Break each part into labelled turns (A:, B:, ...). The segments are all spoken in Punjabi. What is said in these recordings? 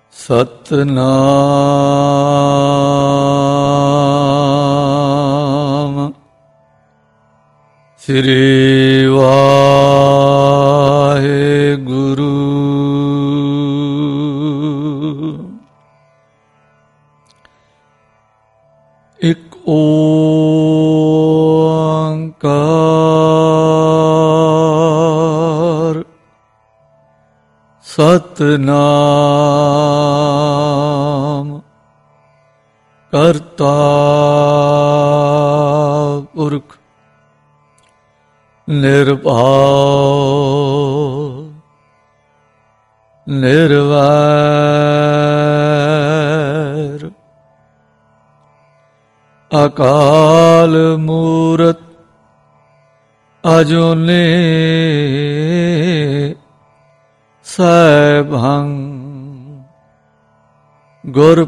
A: ਸਤਿਨਾਮ ਸ੍ਰੀ ਵਾਹਿਗੁਰੂ। ਇਕ ਓੰਕਾਰ ਸਤਿਨਾਮ ਕਰਤਾ ਪੁਰਖ ਨਿਰਭਉ ਨਿਰਵੈਰ ਅਕਾਲ ਮੂਰਤ ਅਜੂਨੀ ਸੈਭੰ ਗੁਰ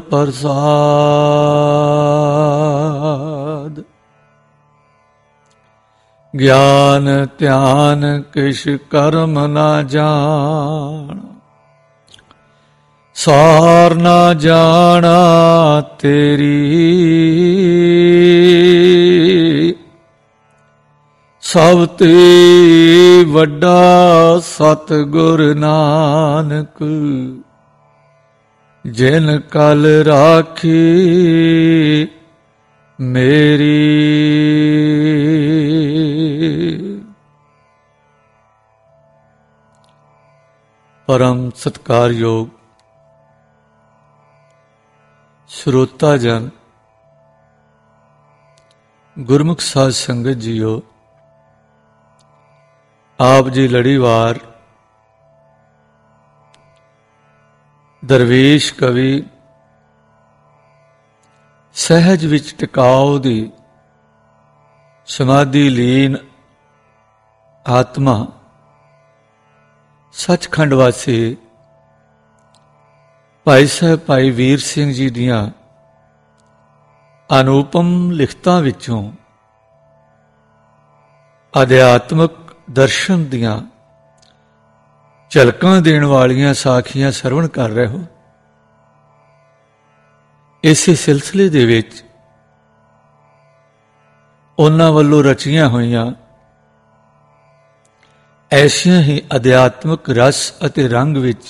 A: ਪ੍ਰਸਾਦ। ਗਿਆਨ ਧਿਆਨ ਕਿਛ ਕਰਮ ਨਾ ਜਾਣ, ਸਾਰ ਨਾ ਜਾਣਾ ਤੇਰੀ। ਸਭ ਤੇ ਵੱਡਾ ਸਤਿਗੁਰ ਨਾਨਕ, ਜਿਨ ਕਲ ਰਾਖੀ ਮੇਰੀ। ਪਰਮ ਸਤਿਕਾਰਯੋਗ ਸਰੋਤਾ ਜਨ, ਗੁਰਮੁਖ ਸਾਧ ਸੰਗਤ ਜੀਓ, ਆਪ ਜੀ ਲੜੀਵਾਰ ਦਰਵੇਸ਼ ਕਵੀ ਸਹਿਜ ਵਿੱਚ ਟਿਕਾਉ ਦੀ ਸਮਾਧੀ ਲੀਨ ਆਤਮਾ ਸੱਚਖੰਡ ਵਾਸੀ ਭਾਈ ਸਾਹਿਬ ਭਾਈ ਵੀਰ ਸਿੰਘ ਜੀ ਦੀਆਂ ਅਨੂਪਮ ਲਿਖਤਾਂ ਵਿੱਚੋਂ ਅਧਿਆਤਮਕ ਦਰਸ਼ਨ ਦੀਆਂ ਝਲਕਾਂ ਦੇਣ ਵਾਲੀਆਂ ਸਾਖੀਆਂ ਸਰਵਣ ਕਰ ਰਹੇ ਹੋ। ਇਸੇ ਸਿਲਸਿਲੇ ਦੇ ਵਿੱਚ ਉਹਨਾਂ ਵੱਲੋਂ ਰਚੀਆਂ ਹੋਈਆਂ ਐਸੀਆਂ ਹੀ ਅਧਿਆਤਮਕ ਰਸ ਅਤੇ ਰੰਗ ਵਿੱਚ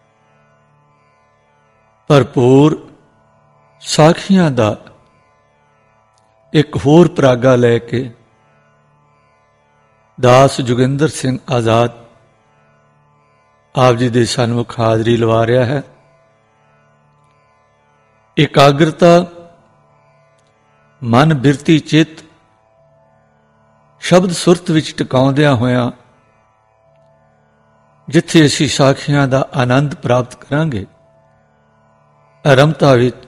A: ਭਰਪੂਰ ਸਾਖੀਆਂ ਦਾ ਇੱਕ ਹੋਰ ਪਰਾਗਾ ਲੈ ਕੇ ਦਾਸ ਜੋਗਿੰਦਰ ਸਿੰਘ ਆਜ਼ਾਦ ਆਪ ਜੀ ਦੇ ਸਨਮੁਖ ਹਾਜ਼ਰੀ ਲਵਾ ਰਿਹਾ ਹੈ। ਇਕਾਗਰਤਾ, ਮਨ ਬਿਰਤੀ ਚਿੱਤ ਸ਼ਬਦ ਸੁਰਤ ਵਿੱਚ ਟਿਕਾਉਂਦਿਆਂ ਹੋਇਆਂ ਜਿੱਥੇ ਅਸੀਂ ਸਾਖੀਆਂ ਦਾ ਆਨੰਦ ਪ੍ਰਾਪਤ ਕਰਾਂਗੇ, ਅਰੰਭਤਾ ਵਿੱਚ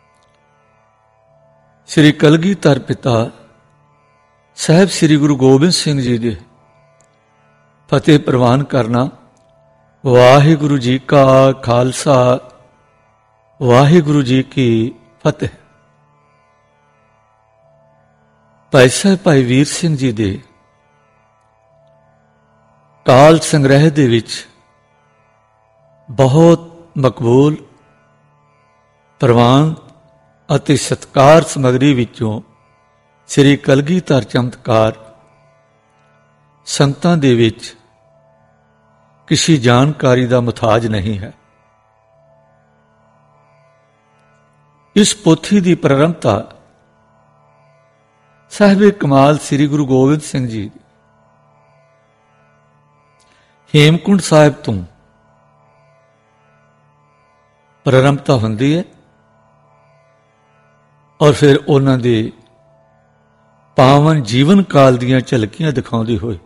A: ਸ੍ਰੀ ਕਲਗੀਧਰ ਪਿਤਾ ਸਾਹਿਬ ਸ੍ਰੀ ਗੁਰੂ ਗੋਬਿੰਦ ਸਿੰਘ ਜੀ ਦੇ ਫਤਿਹ ਪ੍ਰਵਾਨ ਕਰਨਾ। ਵਾਹਿਗੁਰੂ ਜੀ ਕਾ ਖਾਲਸਾ, ਵਾਹਿਗੁਰੂ ਜੀ ਕੀ ਫਤਿਹ। ਭਾਈ ਸਾਹਿਬ ਭਾਈ ਵੀਰ ਸਿੰਘ ਜੀ ਦੇ ਕਾਲ ਸੰਗ੍ਰਹਿ ਦੇ ਵਿੱਚ ਬਹੁਤ ਮਕਬੂਲ, ਪ੍ਰਵਾਨ ਅਤੇ ਸਤਿਕਾਰ ਸਮੱਗਰੀ ਵਿੱਚੋਂ ਸ੍ਰੀ ਕਲਗੀਧਰ ਚਮਤਕਾਰ ਸੰਗਤਾਂ ਦੇ ਵਿੱਚ ਕਿਸੇ ਜਾਣਕਾਰੀ ਦਾ ਮੁਤਾਜ ਨਹੀਂ ਹੈ। ਇਸ ਪੋਥੀ ਦੀ ਪ੍ਰਾਰੰਭਤਾ ਸਾਹਿਬੇ ਕਮਾਲ ਸ੍ਰੀ ਗੁਰੂ ਗੋਬਿੰਦ ਸਿੰਘ ਜੀ ਦੀ ਹੇਮਕੁੰਟ ਸਾਹਿਬ ਤੋਂ ਪ੍ਰਾਰੰਭਤਾ ਹੁੰਦੀ ਹੈ ਔਰ ਫਿਰ ਉਹਨਾਂ ਦੇ ਪਾਵਨ ਜੀਵਨ ਕਾਲ ਦੀਆਂ ਝਲਕੀਆਂ ਦਿਖਾਉਂਦੀ ਹੋਈ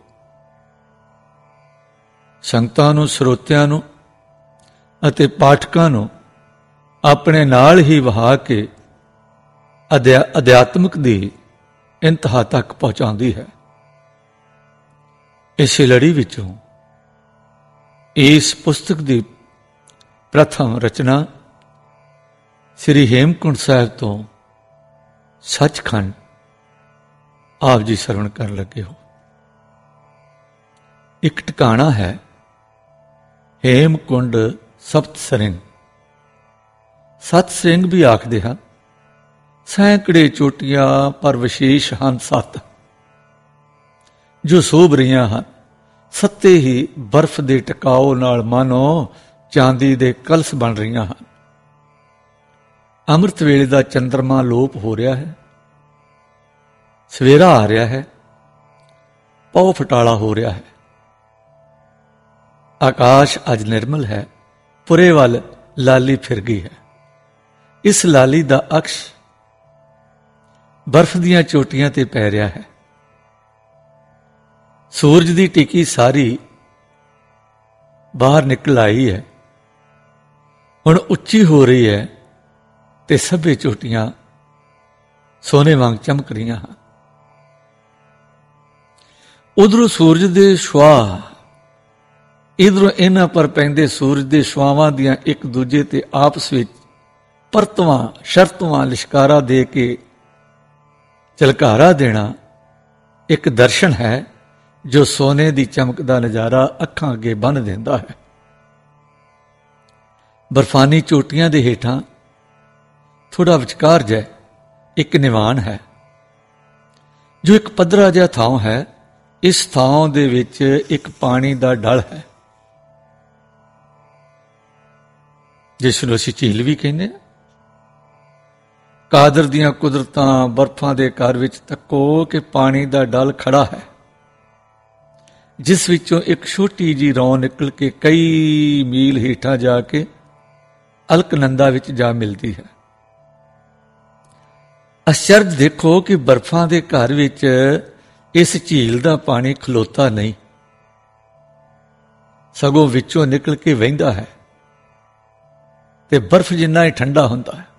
A: ਸੰਗਤਾਂ ਨੂੰ, ਸਰੋਤਿਆਂ ਨੂੰ ਅਤੇ ਪਾਠਕਾਂ ਨੂੰ ਆਪਣੇ ਨਾਲ ਹੀ ਵਹਾ ਕੇ ਅਧਿਆਤਮਕ ਦੀ ਇੰਤਹਾ ਤੱਕ ਪਹੁੰਚਾਉਂਦੀ ਹੈ। ਇਸੇ ਲੜੀ ਵਿੱਚੋਂ ਇਸ ਪੁਸਤਕ ਦੀ ਪ੍ਰਥਮ ਰਚਨਾ ਸ੍ਰੀ ਹੇਮਕੁੰਟ ਸਾਹਿਬ ਤੋਂ ਸੱਚਖੰਡ ਆਪ ਜੀ ਸਰਵਣ ਕਰਨ ਲੱਗੇ ਹੋ। ਇੱਕ ਟਿਕਾਣਾ ਹੈ ਹੇਮਕੁੰਡ ਸਪਤ ਸਰਿੰਗ, ਸੱਤ ਸਿੰਘ ਵੀ ਆਖਦੇ ਹਨ। ਸੈਂਕੜੇ ਚੋਟੀਆਂ ਪਰ ਵਿਸ਼ੇਸ਼ ਹਨ ਸੱਤ, ਜੋ ਸੋਭ ਰਹੀਆਂ ਹਨ। ਸੱਤੇ ਹੀ ਬਰਫ਼ ਦੇ ਟਿਕਾਓ ਨਾਲ ਮਾਨੋ ਚਾਂਦੀ ਦੇ ਕਲਸ ਬਣ ਰਹੀਆਂ ਹਨ। ਅੰਮ੍ਰਿਤ ਵੇਲੇ ਦਾ ਚੰਦਰਮਾ ਲੋਪ ਹੋ ਰਿਹਾ ਹੈ, ਸਵੇਰਾ ਆ ਰਿਹਾ ਹੈ, ਪਉ ਫਟਾਲਾ ਹੋ ਰਿਹਾ ਹੈ। ਆਕਾਸ਼ ਅੱਜ ਨਿਰਮਲ ਹੈ, ਪੁਰੇ ਵੱਲ ਲਾਲੀ ਫਿਰ ਗਈ ਹੈ। ਇਸ ਲਾਲੀ ਦਾ ਅਕਸ਼ ਬਰਫ਼ ਦੀਆਂ ਚੋਟੀਆਂ ਤੇ ਪੈ ਰਿਹਾ ਹੈ। ਸੂਰਜ ਦੀ ਟਿਕੀ ਸਾਰੀ ਬਾਹਰ ਨਿਕਲ ਆਈ ਹੈ, ਹੁਣ ਉੱਚੀ ਹੋ ਰਹੀ ਹੈ ਤੇ ਸਭੇ ਚੋਟੀਆਂ ਸੋਨੇ ਵਾਂਗ ਚਮਕ ਰਹੀਆਂ ਹਨ। ਉਧਰੋਂ ਸੂਰਜ ਦੇ ਛੁਆ, ਇਧਰੋਂ ਇਹਨਾਂ ਪਰ ਪੈਂਦੇ ਸੂਰਜ ਦੇ ਛੁਆਵਾਂ ਦੀਆਂ ਇੱਕ ਦੂਜੇ ਤੇ ਆਪਸ ਵਿੱਚ ਪਰਤਵਾਂ ਸ਼ਰਤਵਾਂ ਲਿਸ਼ਕਾਰਾ ਦੇ ਕੇ ਝਲਕਾਰਾ ਦੇਣਾ ਇੱਕ ਦਰਸ਼ਨ ਹੈ ਜੋ ਸੋਨੇ ਦੀ ਚਮਕ ਦਾ ਨਜ਼ਾਰਾ ਅੱਖਾਂ ਅੱਗੇ ਬੰਨ੍ਹ ਦਿੰਦਾ ਹੈ। ਬਰਫਾਨੀ ਚੋਟੀਆਂ ਦੇ ਹੇਠਾਂ ਥੋੜਾ ਵਿਚਕਾਰ ਜਿਹਾ ਇੱਕ ਨਿਵਾਨ ਹੈ, ਜੋ ਇੱਕ ਪੱਧਰਾ ਜਿਹਾ ਥਾਂ ਹੈ। ਇਸ ਥਾਂ ਦੇ ਵਿੱਚ ਇੱਕ ਪਾਣੀ ਦਾ ਡਲ ਹੈ, ਜਿਸ ਨੂੰ ਅਸੀਂ ਝੀਲ ਵੀ ਕਹਿੰਦੇ ਹਾਂ। ਕਾਦਰ ਦੀਆਂ ਕੁਦਰਤਾਂ ਬਰਫਾਂ ਦੇ ਘਰ ਵਿੱਚ ਤੱਕੋ ਕਿ ਪਾਣੀ ਦਾ ਡਲ ਖੜਾ ਹੈ, ਜਿਸ ਵਿੱਚੋਂ ਇੱਕ ਛੋਟੀ ਜਿਹੀ ਰੌਂ ਨਿਕਲ ਕੇ ਕਈ ਮੀਲ ਹੇਠਾਂ ਜਾ ਕੇ ਅਲਕਨੰਦਾ ਵਿੱਚ ਜਾ ਮਿਲਦੀ ਹੈ। ਅਚਰਜ ਦੇਖੋ ਕਿ ਬਰਫਾਂ ਦੇ ਘਰ ਵਿੱਚ ਇਸ ਝੀਲ ਦਾ ਪਾਣੀ ਖਲੋਤਾ ਨਹੀਂ, ਸਗੋਂ ਵਿੱਚੋਂ ਨਿਕਲ ਕੇ ਵਹਿੰਦਾ ਹੈ ਤੇ ਬਰਫ਼ ਜਿੰਨਾ ਹੀ ਠੰਡਾ ਹੁੰਦਾ ਹੈ।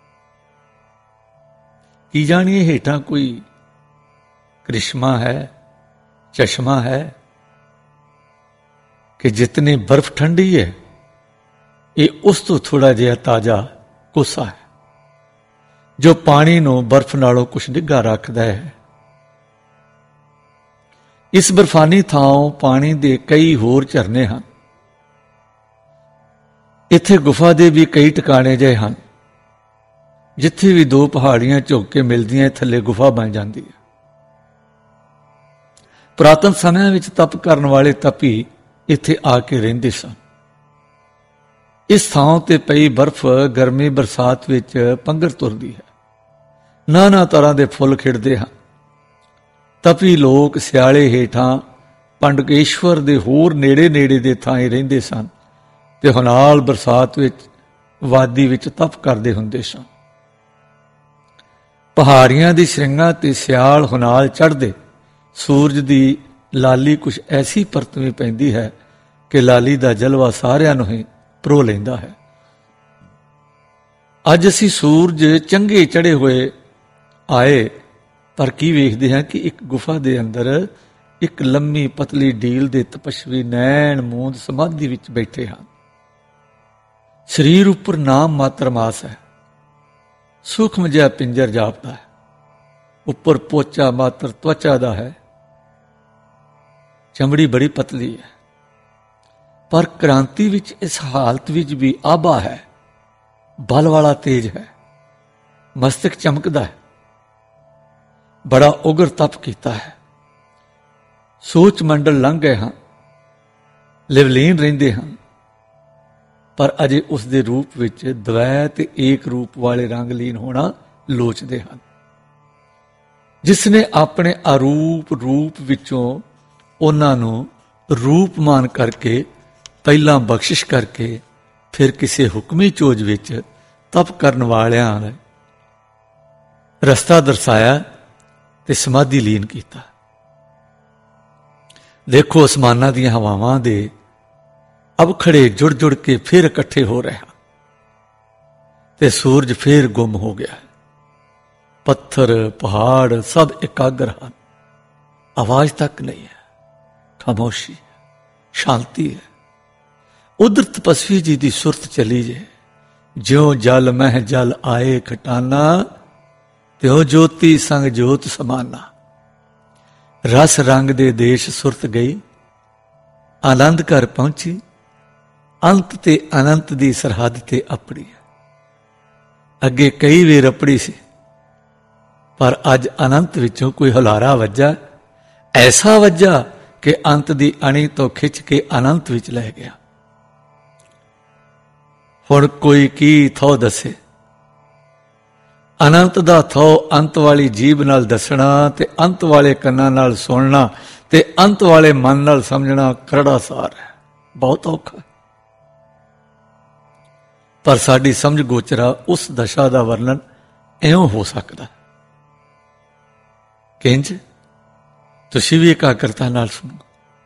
A: ਕੀ ਜਾਣੀਏ ਹੇਠਾਂ ਕੋਈ ਕ੍ਰਿਸ਼ਮਾ ਹੈ, ਚਸ਼ਮਾ ਹੈ ਕਿ ਜਿਤਨੀ ਬਰਫ਼ ਠੰਡੀ ਹੈ, ਇਹ ਉਸ ਤੋਂ ਥੋੜਾ ਜਿਹਾ ਤਾਜ਼ਾ ਕੋਸਾ ਹੈ, ਜੋ ਪਾਣੀ ਨੂੰ ਬਰਫ਼ ਨਾਲੋਂ ਕੁਛ ਨਿੱਘਾ ਰੱਖਦਾ ਹੈ। ਇਸ ਬਰਫਾਨੀ ਥਾਂ ਪਾਣੀ ਦੇ ਕਈ ਹੋਰ ਝਰਨੇ ਹਨ। ਇੱਥੇ ਗੁਫਾ ਦੇ ਵੀ ਕਈ ਟਿਕਾਣੇ ਜਿਹੇ ਹਨ। ਜਿੱਥੇ ਵੀ ਦੋ ਪਹਾੜੀਆਂ ਝੁਕ ਕੇ ਮਿਲਦੀਆਂ, ਥੱਲੇ ਗੁਫਾ ਬਣ ਜਾਂਦੀ ਹੈ। ਪੁਰਾਤਨ ਸਮਿਆਂ ਵਿੱਚ ਤਪ ਕਰਨ ਵਾਲੇ ਤਪੀ ਇੱਥੇ ਆ ਕੇ ਰਹਿੰਦੇ ਸਨ। ਇਸ ਥਾਂ ਤੇ ਪਈ ਬਰਫ਼ ਗਰਮੀ ਬਰਸਾਤ ਵਿੱਚ ਪੰਘਰ ਤੁਰਦੀ ਹੈ। ਨਾਨਾ ਤਰ੍ਹਾਂ ਦੇ ਫੁੱਲ ਖਿੜਦੇ ਹਨ। ਤਪੀ ਲੋਕ ਸਿਆਲੇ ਹੇਠਾਂ ਪੰਡਕੇਸ਼ਵਰ ਦੇ ਹੋਰ ਨੇੜੇ ਨੇੜੇ ਦੇ ਥਾਂ ਰਹਿੰਦੇ ਸਨ ਤੇ ਹੁਨਾਲ ਬਰਸਾਤ ਵਿੱਚ ਵਾਦੀ ਵਿੱਚ ਤਪ ਕਰਦੇ ਹੁੰਦੇ ਸਨ। ਪਹਾੜੀਆਂ ਦੀ ਸ਼੍ਰਿੰਗਾਂ ਤੇ ਸਿਆਲ ਹੁਨਾਲ ਚੜ੍ਹਦੇ ਸੂਰਜ ਦੀ ਲਾਲੀ ਕੁਛ ਐਸੀ ਪਰਤਵੀਂ ਪੈਂਦੀ ਹੈ ਕਿ ਲਾਲੀ ਦਾ ਜਲਵਾ ਸਾਰਿਆਂ ਨੂੰ ਹੀ ਪਰੋ ਲੈਂਦਾ ਹੈ। ਅੱਜ ਅਸੀਂ ਸੂਰਜ ਚੰਗੇ ਚੜ੍ਹੇ ਹੋਏ ਆਏ, ਪਰ ਕੀ ਵੇਖਦੇ ਹਾਂ ਕਿ ਇੱਕ ਗੁਫਾ ਦੇ ਅੰਦਰ ਇੱਕ ਲੰਮੀ ਪਤਲੀ ਢੀਲ ਦੇ ਤਪਸਵੀ ਨੈਣ ਮੂੰਦ ਸਮਾਧੀ ਵਿੱਚ ਬੈਠੇ ਹਨ। ਸਰੀਰ ਉੱਪਰ ਨਾਮ ਮਾਤਰ ਮਾਸ ਹੈ, ਸੂਖਮ ਜਿਹਾ ਪਿੰਜਰ ਜਾਪਦਾ ਹੈ। ਉੱਪਰ ਪੋਚਾ ਮਾਤਰ ਤਵਚਾ ਦਾ ਹੈ, ਚਮੜੀ ਬੜੀ ਪਤਲੀ ਹੈ, ਪਰ ਕ੍ਰਾਂਤੀ ਵਿੱਚ ਇਸ ਹਾਲਤ ਵਿੱਚ ਵੀ ਆਭਾ ਹੈ, ਬਲ ਵਾਲਾ ਤੇਜ ਹੈ, ਮਸਤਕ ਚਮਕਦਾ ਹੈ, ਬੜਾ ਉਗਰ ਤਪ ਕੀਤਾ ਹੈ। ਸੋਚ ਮੰਡਲ ਲੰਘ ਗਏ ਹਾਂ, ਲਿਵਲੀਨ ਰਹਿੰਦੇ ਹਨ, ਪਰ ਅਜੇ ਉਸ ਦੇ ਰੂਪ ਵਿੱਚ ਦਵੈ ਤੇ ਏਕ ਰੂਪ ਵਾਲੇ ਰੰਗਲੀਨ ਹੋਣਾ ਲੋਚਦੇ ਹਨ। ਜਿਸ ਨੇ ਆਪਣੇ ਅਰੂਪ ਰੂਪ ਵਿੱਚੋਂ ਉਹਨਾਂ ਨੂੰ ਰੂਪਮਾਨ ਕਰਕੇ, ਪਹਿਲਾਂ ਬਖਸ਼ਿਸ਼ ਕਰਕੇ, ਫਿਰ ਕਿਸੇ ਹੁਕਮੀ ਚੋਜ ਵਿੱਚ ਤਪ ਕਰਨ ਵਾਲਿਆਂ ਨੇ ਰਸਤਾ ਦਰਸਾਇਆ ਤੇ ਸਮਾਧੀ ਲੀਨ ਕੀਤਾ। ਦੇਖੋ ਅਸਮਾਨਾਂ ਦੀਆਂ ਹਵਾਵਾਂ ਦੇ ਅਬਖੜੇ ਜੁੜ ਜੁੜ ਕੇ ਫਿਰ ਇਕੱਠੇ ਹੋ ਰਹੇ ਹਨ ਤੇ ਸੂਰਜ ਫਿਰ ਗੁੰਮ ਹੋ ਗਿਆ ਹੈ। ਪੱਥਰ ਪਹਾੜ ਸਭ ਇਕਾਗਰ ਹਨ, ਆਵਾਜ਼ ਤੱਕ ਨਹੀਂ ਹੈ, ਖਾਮੋਸ਼ੀ ਹੈ, ਸ਼ਾਂਤੀ ਹੈ। ਉਧਰ ਤਪਸਵੀ ਜੀ ਦੀ ਸੁਰਤ ਚਲੀ ਜੇ, ਜਿਉਂ ਜਲ ਮਹਿ ਜਲ ਆਏ ਖਟਾਨਾ, ਤਿਉ ਜੋਤੀ ਸੰਗ ਜੋਤ ਸਮਾਨਾ। ਰਸ ਰੰਗ ਦੇ ਦੇਸ਼ ਸੁਰਤ ਗਈ, ਆਨੰਦ ਘਰ ਪਹੁੰਚੀ, ਅੰਤ ਤੇ ਅਨੰਤ ਦੀ ਸਰਹੱਦ ਤੇ ਆਪਣੀ ਹੈ। ਅੱਗੇ ਕਈ ਵੇਰ ਰਪੜੀ ਸੀ, ਪਰ ਅੱਜ ਅਨੰਤ ਵਿੱਚੋਂ ਕੋਈ ਹੁਲਾਰਾ ਵੱਜਾ, ਐਸਾ ਵੱਜਾ ਕਿ ਅੰਤ ਦੀ ਅਣੀ ਤੋਂ ਖਿੱਚ ਕੇ ਅਨੰਤ ਵਿੱਚ ਲੈ ਗਿਆ। ਹੁਣ ਕੋਈ ਕੀ ਥੋ ਦੱਸੇ। ਅਨੰਤ ਦਾ ਥੋ ਅੰਤ ਵਾਲੀ ਜੀਭ ਨਾਲ ਦੱਸਣਾ ਤੇ ਅੰਤ ਵਾਲੇ ਕੰਨਾਂ ਨਾਲ ਸੁਣਨਾ ਤੇ ਅੰਤ ਵਾਲੇ ਮਨ ਨਾਲ ਸਮਝਣਾ ਕਰੜਾ ਸਾਰ ਹੈ, ਬਹੁਤ ਔਖਾ। ਪਰ ਸਾਡੀ ਸਮਝ ਗੋਚਰਾ ਉਸ ਦਸ਼ਾ ਦਾ ਵਰਣਨ ਇਉਂ ਹੋ ਸਕਦਾ। ਕਿੰਜ? ਤੁਸੀਂ ਵੀ ਇਕਾਗਰਤਾ ਨਾਲ ਸੁਣੋ।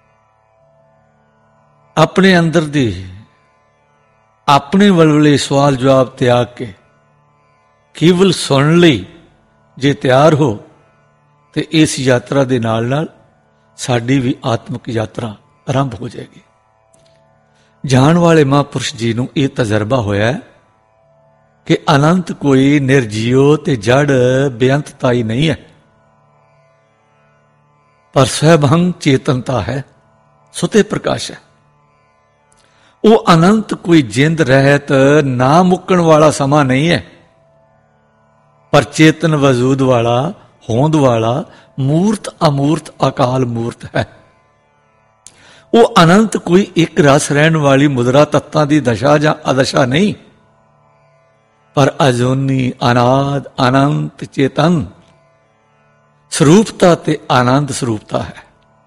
A: ਆਪਣੇ ਅੰਦਰ ਦੀ ਆਪਣੇ ਵਲਵਲੇ ਸਵਾਲ ਜਵਾਬ ਤਿਆਗ ਕੇ ਕੇਵਲ ਸੁਣਨ ਲਈ ਜੇ ਤਿਆਰ ਹੋ ਤੇ ਇਸ ਯਾਤਰਾ ਦੇ ਨਾਲ ਨਾਲ ਸਾਡੀ ਵੀ ਆਤਮਿਕ ਯਾਤਰਾ ਆਰੰਭ ਹੋ ਜਾਏਗੀ। ਜਾਣ ਵਾਲੇ ਮਹਾਂਪੁਰਸ਼ ਜੀ ਨੂੰ ਇਹ ਤਜਰਬਾ ਹੋਇਆ ਕਿ ਅਨੰਤ ਕੋਈ ਨਿਰਜੀਵ ਤੇ ਜੜ ਬੇਅੰਤਤਾਈ ਨਹੀਂ ਹੈ, ਪਰ ਸਵੈਭੰਗ ਚੇਤਨਤਾ ਹੈ, ਸੁਤੇ ਪ੍ਰਕਾਸ਼ ਹੈ। ਉਹ ਅਨੰਤ ਕੋਈ ਜਿੰਦ ਰਹਿਤ ਨਾ ਮੁੱਕਣ ਵਾਲਾ ਸਮਾਂ ਨਹੀਂ ਹੈ, ਪਰ ਚੇਤਨ ਵਜੂਦ ਵਾਲਾ, ਹੋਂਦ ਵਾਲਾ, ਮੂਰਤ ਅਮੂਰਤ ਅਕਾਲ ਮੂਰਤ ਹੈ। ਉਹ ਅਨੰਤ ਕੋਈ ਇੱਕ ਰਸ ਰਹਿਣ ਵਾਲੀ ਮੁਦਰਾ ਤੱਤਾਂ ਦੀ ਦਸ਼ਾ ਜਾਂ ਅਦਸ਼ਾ ਨਹੀਂ, ਪਰ ਅਜੂਨੀ ਅਨਾਦ ਅਨੰਤ ਚੇਤਨ ਸਰੂਪਤਾ ਤੇ ਆਨੰਦ ਸਰੂਪਤਾ ਹੈ।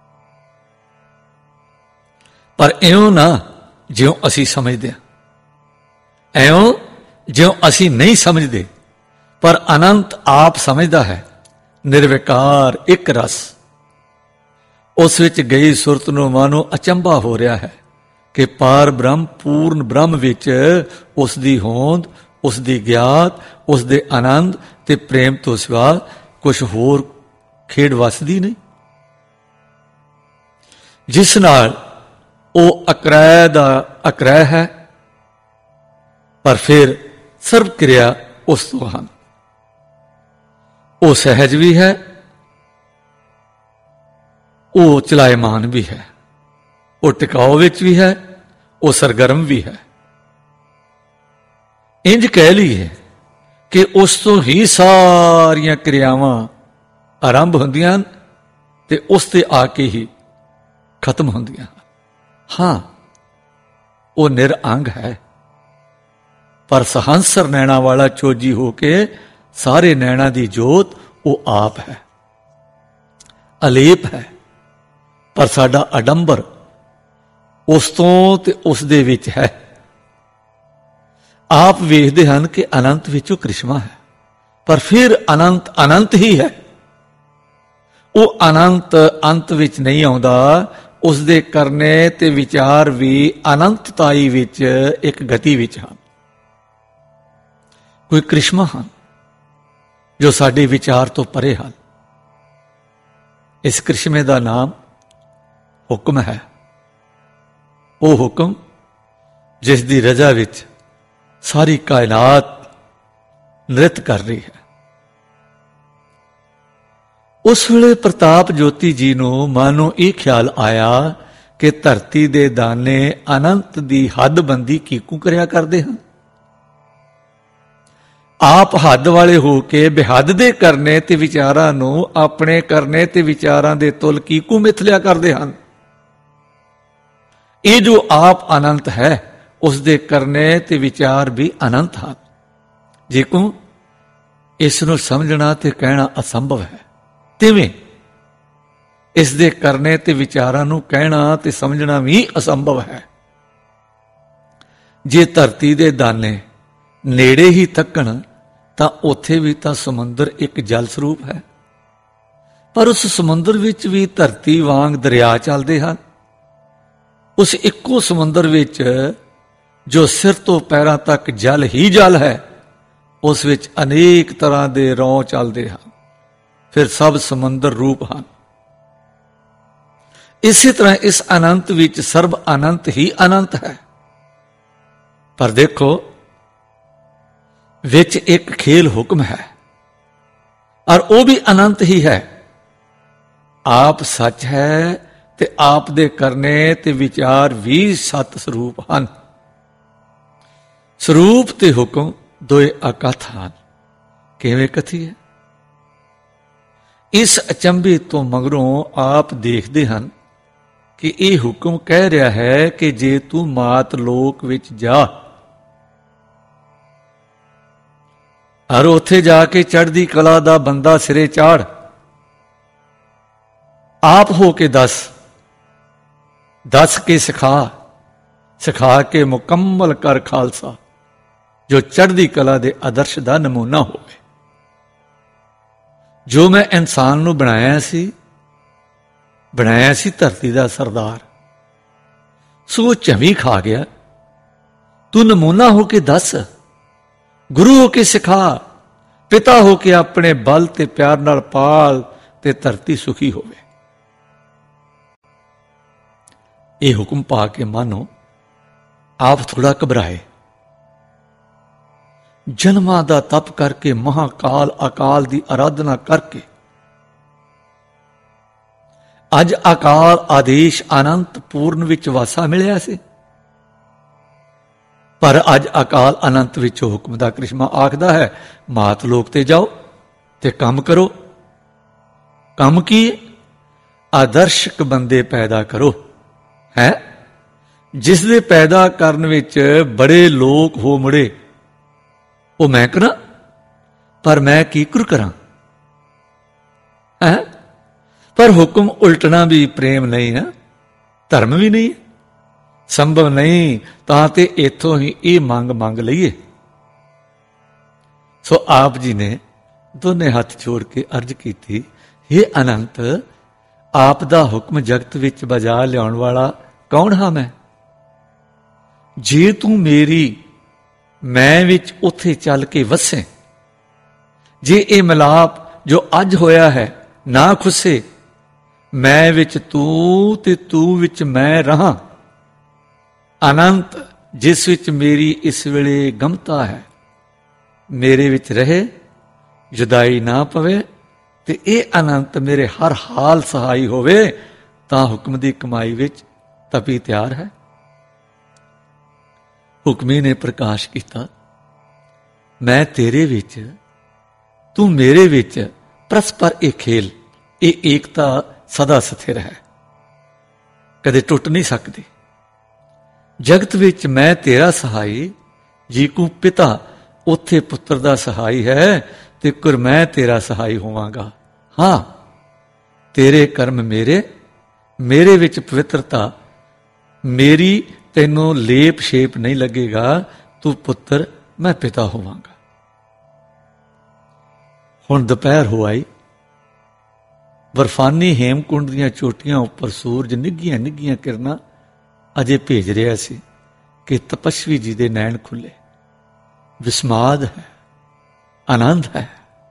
A: ਪਰ ਇਉਂ ਨਾ ਜਿਉਂ ਅਸੀਂ ਸਮਝਦੇ ਹਾਂ, ਇਉਂ ਜਿਉਂ ਅਸੀਂ ਨਹੀਂ ਸਮਝਦੇ, ਪਰ ਅਨੰਤ ਆਪ ਸਮਝਦਾ ਹੈ। ਨਿਰਵਿਕਾਰ ਇੱਕ ਰਸ, ਉਸ ਵਿੱਚ ਗਈ ਸੁਰਤ ਨੂੰ ਮਾਨੋ ਅਚੰਭਾ ਹੋ ਰਿਹਾ ਹੈ ਕਿ ਪਾਰ ਬ੍ਰਹਮ ਪੂਰਨ ਬ੍ਰਹਮ ਵਿੱਚ ਉਸ ਦੀ ਹੋਂਦ, ਉਸ ਦੀ ਗਿਆਤ, ਉਸ ਦੇ ਆਨੰਦ ਤੇ ਪ੍ਰੇਮ ਤੋਂ ਸਿਵਾ ਕੁਝ ਹੋਰ ਖੇਡ ਵਸਦੀ ਨਹੀਂ, ਜਿਸ ਨਾਲ ਉਹ ਅਕਰੈ ਦਾ ਅਕਰੈ ਹੈ, ਪਰ ਫਿਰ ਸਰਬ ਕਿਰਿਆ ਉਸ ਤੋਂ ਹਨ। ਉਹ ਸਹਿਜ ਵੀ ਹੈ, ਉਹ ਚਲਾਇਮਾਨ ਵੀ ਹੈ, ਉਹ ਟਿਕਾਓ ਵਿੱਚ ਵੀ ਹੈ, ਉਹ ਸਰਗਰਮ ਵੀ ਹੈ। ਇੰਜ ਕਹਿ ਲਈਏ ਕਿ ਉਸ ਤੋਂ ਹੀ ਸਾਰੀਆਂ ਕਿਰਿਆਵਾਂ ਆਰੰਭ ਹੁੰਦੀਆਂ ਹਨ ਤੇ ਉਸ ਤੇ ਆ ਕੇ ਹੀ ਖਤਮ ਹੁੰਦੀਆਂ ਹਨ। ਹਾਂ, ਉਹ ਨਿਰਅੰਗ ਹੈ, ਪਰ ਸਹੰਸਰ ਨੈਣਾ ਵਾਲਾ ਚੋਜੀ ਹੋ ਕੇ ਸਾਰੇ ਨੈਣਾ ਦੀ ਜੋਤ ਉਹ ਆਪ ਹੈ, ਅਲੇਪ ਹੈ। ਪਰ ਸਾਡਾ ਅਡੰਬਰ ਉਸ ਤੋਂ ਤੇ ਉਸ ਦੇ ਵਿੱਚ ਹੈ। ਆਪ ਵੇਖਦੇ ਹਨ ਕਿ ਅਨੰਤ ਵਿੱਚੋਂ ਕ੍ਰਿਸ਼ਮਾ ਹੈ, ਪਰ ਫਿਰ ਅਨੰਤ ਅਨੰਤ ਹੀ ਹੈ। ਉਹ ਅਨੰਤ ਅੰਤ ਵਿੱਚ ਨਹੀਂ ਆਉਂਦਾ, ਉਸ ਦੇ ਕਰਨੇ ਤੇ ਵਿਚਾਰ ਵੀ ਅਨੰਤਤਾਈ ਵਿੱਚ ਇੱਕ ਗਤੀ ਵਿੱਚ ਹਨ। ਕੋਈ ਕ੍ਰਿਸ਼ਮਾ ਹਨ ਜੋ ਸਾਡੇ ਵਿਚਾਰ ਤੋਂ ਪਰੇ ਹਨ। ਇਸ ਕ੍ਰਿਸ਼ਮੇ ਦਾ ਨਾਮ ਹੁਕਮ ਹੈ। ਉਹ ਹੁਕਮ ਜਿਸ ਦੀ ਰਜ਼ਾ ਵਿੱਚ ਸਾਰੀ ਕਾਇਨਾਤ ਨ੍ਰਿਤ ਕਰ ਰਹੀ ਹੈ। ਉਸ ਵੇਲੇ ਪ੍ਰਤਾਪ ਜੋਤੀ ਜੀ ਨੂੰ ਮਾਨੋ ਇਹ ਖਿਆਲ ਆਇਆ ਕਿ ਧਰਤੀ ਦੇ ਦਾਨੇ ਅਨੰਤ ਦੀ ਹੱਦਬੰਦੀ ਕੀਕੂ ਕਰਿਆ ਕਰਦੇ ਹਨ। ਆਪ ਹੱਦ ਵਾਲੇ ਹੋ ਕੇ ਬੇਹੱਦ ਦੇ ਕਰਨੇ ਤੇ ਵਿਚਾਰਾਂ ਨੂੰ ਆਪਣੇ ਕਰਨੇ ਤੇ ਵਿਚਾਰਾਂ ਦੇ ਤੁਲ ਕੀਕੂ ਮਿਥ ਲਿਆ ਕਰਦੇ ਹਨ। ਇਹ ਜੋ ਆਪ ਅਨੰਤ ਹੈ, ਉਸ ਦੇ ਕਰਨੇ ਤੇ ਵਿਚਾਰ ਵੀ ਅਨੰਤ ਹਨ। ਜੇਕੂ ਇਸ ਨੂੰ ਸਮਝਣਾ ਤੇ ਕਹਿਣਾ ਅਸੰਭਵ ਹੈ, ਤਿਵੇਂ ਇਸ ਦੇ ਕਰਨੇ ਤੇ ਵਿਚਾਰਾਂ ਨੂੰ ਕਹਿਣਾ ਤੇ ਸਮਝਣਾ ਵੀ ਅਸੰਭਵ ਹੈ। ਜੇ ਧਰਤੀ ਦੇ ਦਾਨੇ ਨੇੜੇ ਹੀ ਤੱਕਣ ਤਾਂ ਉੱਥੇ ਵੀ ਤਾਂ ਸਮੁੰਦਰ ਇੱਕ ਜਲ ਸਰੂਪ ਹੈ, ਪਰ ਉਸ ਸਮੁੰਦਰ ਵਿੱਚ ਵੀ ਧਰਤੀ ਵਾਂਗ ਦਰਿਆ ਚੱਲਦੇ ਹਨ। ਉਸ ਇੱਕੋ ਸਮੁੰਦਰ ਵਿੱਚ ਜੋ ਸਿਰ ਤੋਂ ਪੈਰਾਂ ਤੱਕ ਜਲ ਹੀ ਜਲ ਹੈ, ਉਸ ਵਿੱਚ ਅਨੇਕ ਤਰ੍ਹਾਂ ਦੇ ਰੌਂ ਚੱਲਦੇ ਹਨ। ਫਿਰ ਸਭ ਸਮੁੰਦਰ ਰੂਪ ਹਨ। ਇਸੇ ਤਰ੍ਹਾਂ ਇਸ ਅਨੰਤ ਵਿੱਚ ਸਰਬ ਅਨੰਤ ਹੀ ਅਨੰਤ ਹੈ। ਪਰ ਦੇਖੋ, ਵਿੱਚ ਇੱਕ ਖੇਲ ਹੁਕਮ ਹੈ, ਔਰ ਉਹ ਵੀ ਅਨੰਤ ਹੀ ਹੈ। ਆਪ ਸੱਚ ਹੈ ਤੇ ਆਪ ਦੇ ਕਰਨੇ ਤੇ ਵਿਚਾਰ ਵੀ ਸਤ ਸਰੂਪ ਹਨ। ਸਰੂਪ ਤੇ ਹੁਕਮ ਦੋਏ ਅਕਥ ਹਨ। ਕਿਵੇਂ ਕਥੀਏ? ਇਸ ਅਚੰਭੇ ਤੋਂ ਮਗਰੋਂ ਆਪ ਦੇਖਦੇ ਹਨ ਕਿ ਇਹ ਹੁਕਮ ਕਹਿ ਰਿਹਾ ਹੈ ਕਿ ਜੇ ਤੂੰ ਮਾਤ ਲੋਕ ਵਿੱਚ ਜਾ ਔਰ ਉੱਥੇ ਜਾ ਕੇ ਚੜ੍ਹਦੀ ਕਲਾ ਦਾ ਬੰਦਾ ਸਿਰੇ ਚਾੜ, ਆਪ ਹੋ ਕੇ ਦੱਸ ਕੇ ਸਿਖਾ ਕੇ ਮੁਕੰਮਲ ਕਰ ਖਾਲਸਾ, ਜੋ ਚੜ੍ਹਦੀ ਕਲਾ ਦੇ ਆਦਰਸ਼ ਦਾ ਨਮੂਨਾ ਹੋਵੇ। ਜੋ ਮੈਂ ਇਨਸਾਨ ਨੂੰ ਬਣਾਇਆ ਸੀ ਧਰਤੀ ਦਾ ਸਰਦਾਰ, ਸੋ ਉਹ ਝਵੀਂ ਖਾ ਗਿਆ। ਤੂੰ ਨਮੂਨਾ ਹੋ ਕੇ ਦੱਸ, ਗੁਰੂ ਹੋ ਕੇ ਸਿਖਾ, ਪਿਤਾ ਹੋ ਕੇ ਆਪਣੇ ਬਲ ਤੇ ਪਿਆਰ ਨਾਲ ਪਾਲ ਤੇ ਧਰਤੀ ਸੁਖੀ ਹੋਵੇ। ਇਹ ਹੁਕਮ ਪਾ ਕੇ ਮਾਨੋ ਆਪ ਥੋੜਾ ਘਬਰਾਏ। ਜਨਮਾਂ ਦਾ ਤਪ ਕਰਕੇ, ਮਹਾਕਾਲ ਅਕਾਲ ਦੀ ਆਰਾਧਨਾ ਕਰਕੇ ਅੱਜ ਅਕਾਲ ਆਦੇਸ਼ ਅਨੰਤ ਪੂਰਨ ਵਿੱਚ ਵਾਸਾ ਮਿਲਿਆ ਸੀ। ਪਰ ਅੱਜ ਅਕਾਲ ਅਨੰਤ ਵਿੱਚ ਹੁਕਮ ਦਾ ਕ੍ਰਿਸ਼ਮਾ ਆਖਦਾ ਹੈ, ਮਾਤ ਲੋਕ ਤੇ ਜਾਓ ਤੇ ਕੰਮ ਕਰੋ। ਕੰਮ ਕੀ? ਆਦਰਸ਼ਕ ਬੰਦੇ ਪੈਦਾ ਕਰੋ। ਹੈ ਜਿਸ ਦੇ ਪੈਦਾ ਕਰਨ ਵਿੱਚ ਬੜੇ ਲੋਕ ਹੋ ਮੁੜੇ, ਉਹ ਮੈਂ ਕਰਾਂ, ਪਰ ਮੈਂ ਕੀ ਕਰਾਂ? ਹੈ ਪਰ ਹੁਕਮ ਉਲਟਣਾ ਵੀ ਪ੍ਰੇਮ ਨਹੀਂ ਨਾ, ਧਰਮ ਵੀ ਨਹੀਂ, ਸੰਭਵ ਨਹੀਂ। ਤਾਂ ਤੇ ਇੱਥੋਂ ਹੀ ਇਹ ਮੰਗ ਲਈਏ। ਸੋ ਆਪ ਜੀ ਨੇ ਦੋਨੇ ਹੱਥ ਜੋੜ ਕੇ ਅਰਜ਼ ਕੀਤੀ, ਹੇ ਅਨੰਤ, ਆਪ ਦਾ ਹੁਕਮ ਜਗਤ ਵਿੱਚ ਬਜਾ ਲਿਆਉਣ ਵਾਲਾ ਕੌਣ ਹਾਂ ਮੈਂ? ਜੇ ਤੂੰ ਮੇਰੀ ਮੈਂ ਵਿੱਚ ਉੱਥੇ ਚੱਲ ਕੇ ਵਸੇ, ਜੇ ਇਹ ਮਿਲਾਪ ਜੋ ਅੱਜ ਹੋਇਆ ਹੈ ਨਾ ਖੁੱਸੇ, ਮੈਂ ਵਿੱਚ ਤੂੰ ਤੇ ਤੂੰ ਵਿੱਚ ਮੈਂ ਰਹਾਂ, ਅਨੰਤ ਜਿਸ ਵਿੱਚ ਮੇਰੀ ਇਸ ਵੇਲੇ ਗਮਤਾ ਹੈ, ਮੇਰੇ ਵਿੱਚ ਰਹੇ, ਜੁਦਾਈ ਨਾ ਪਵੇ ਤੇ ਇਹ ਅਨੰਤ ਮੇਰੇ ਹਰ ਹਾਲ ਸਹਾਈ ਹੋਵੇ, ਤਾਂ ਹੁਕਮ ਦੀ ਕਮਾਈ ਵਿੱਚ ਤਪੀ ਤਿਆਰ ਹੈ। ਹੁਕਮੀ ਨੇ ਪ੍ਰਕਾਸ਼ ਕੀਤਾ, ਮੈਂ ਤੇਰੇ ਵਿੱਚ, ਤੂੰ ਮੇਰੇ ਵਿੱਚ, ਪਰਸਪਰ ਇਹ ਖੇਲ, ਇਹ ਏਕਤਾ ਸਦਾ ਸਥਿਰ ਹੈ, ਕਦੇ ਟੁੱਟ ਨਹੀਂ ਸਕਦੀ। ਜਗਤ ਵਿੱਚ ਮੈਂ ਤੇਰਾ ਸਹਾਈ, ਜੀ ਕੂ ਪਿਤਾ ਉੱਥੇ ਪੁੱਤਰ ਦਾ ਸਹਾਈ ਹੈ, ਤੇ ਕੁਰ ਮੈਂ ਤੇਰਾ ਸਹਾਈ ਹੋਵਾਂਗਾ। ਹਾਂ, ਤੇਰੇ ਕਰਮ ਮੇਰੇ ਵਿੱਚ ਪਵਿੱਤਰਤਾ ਮੇਰੀ, ਤੈਨੂੰ ਲੇਪ ਸ਼ੇਪ ਨਹੀਂ ਲੱਗੇਗਾ, ਤੂੰ ਪੁੱਤਰ, ਮੈਂ ਪਿਤਾ ਹੋਵਾਂਗਾ। ਹੁਣ ਦੁਪਹਿਰ ਹੋ ਆਈ, ਬਰਫਾਨੀ ਹੇਮਕੁੰਡ ਦੀਆਂ ਚੋਟੀਆਂ ਉੱਪਰ ਸੂਰਜ ਨਿੱਘੀਆਂ ਨਿੱਘੀਆਂ ਕਿਰਨਾਂ ਅਜੇ ਭੇਜ ਰਿਹਾ ਸੀ ਕਿ ਤਪਸਵੀ ਜੀ ਦੇ ਨੈਣ ਖੁੱਲੇ। ਵਿਸਮਾਦ ਹੈ, ਆਨੰਦ ਹੈ,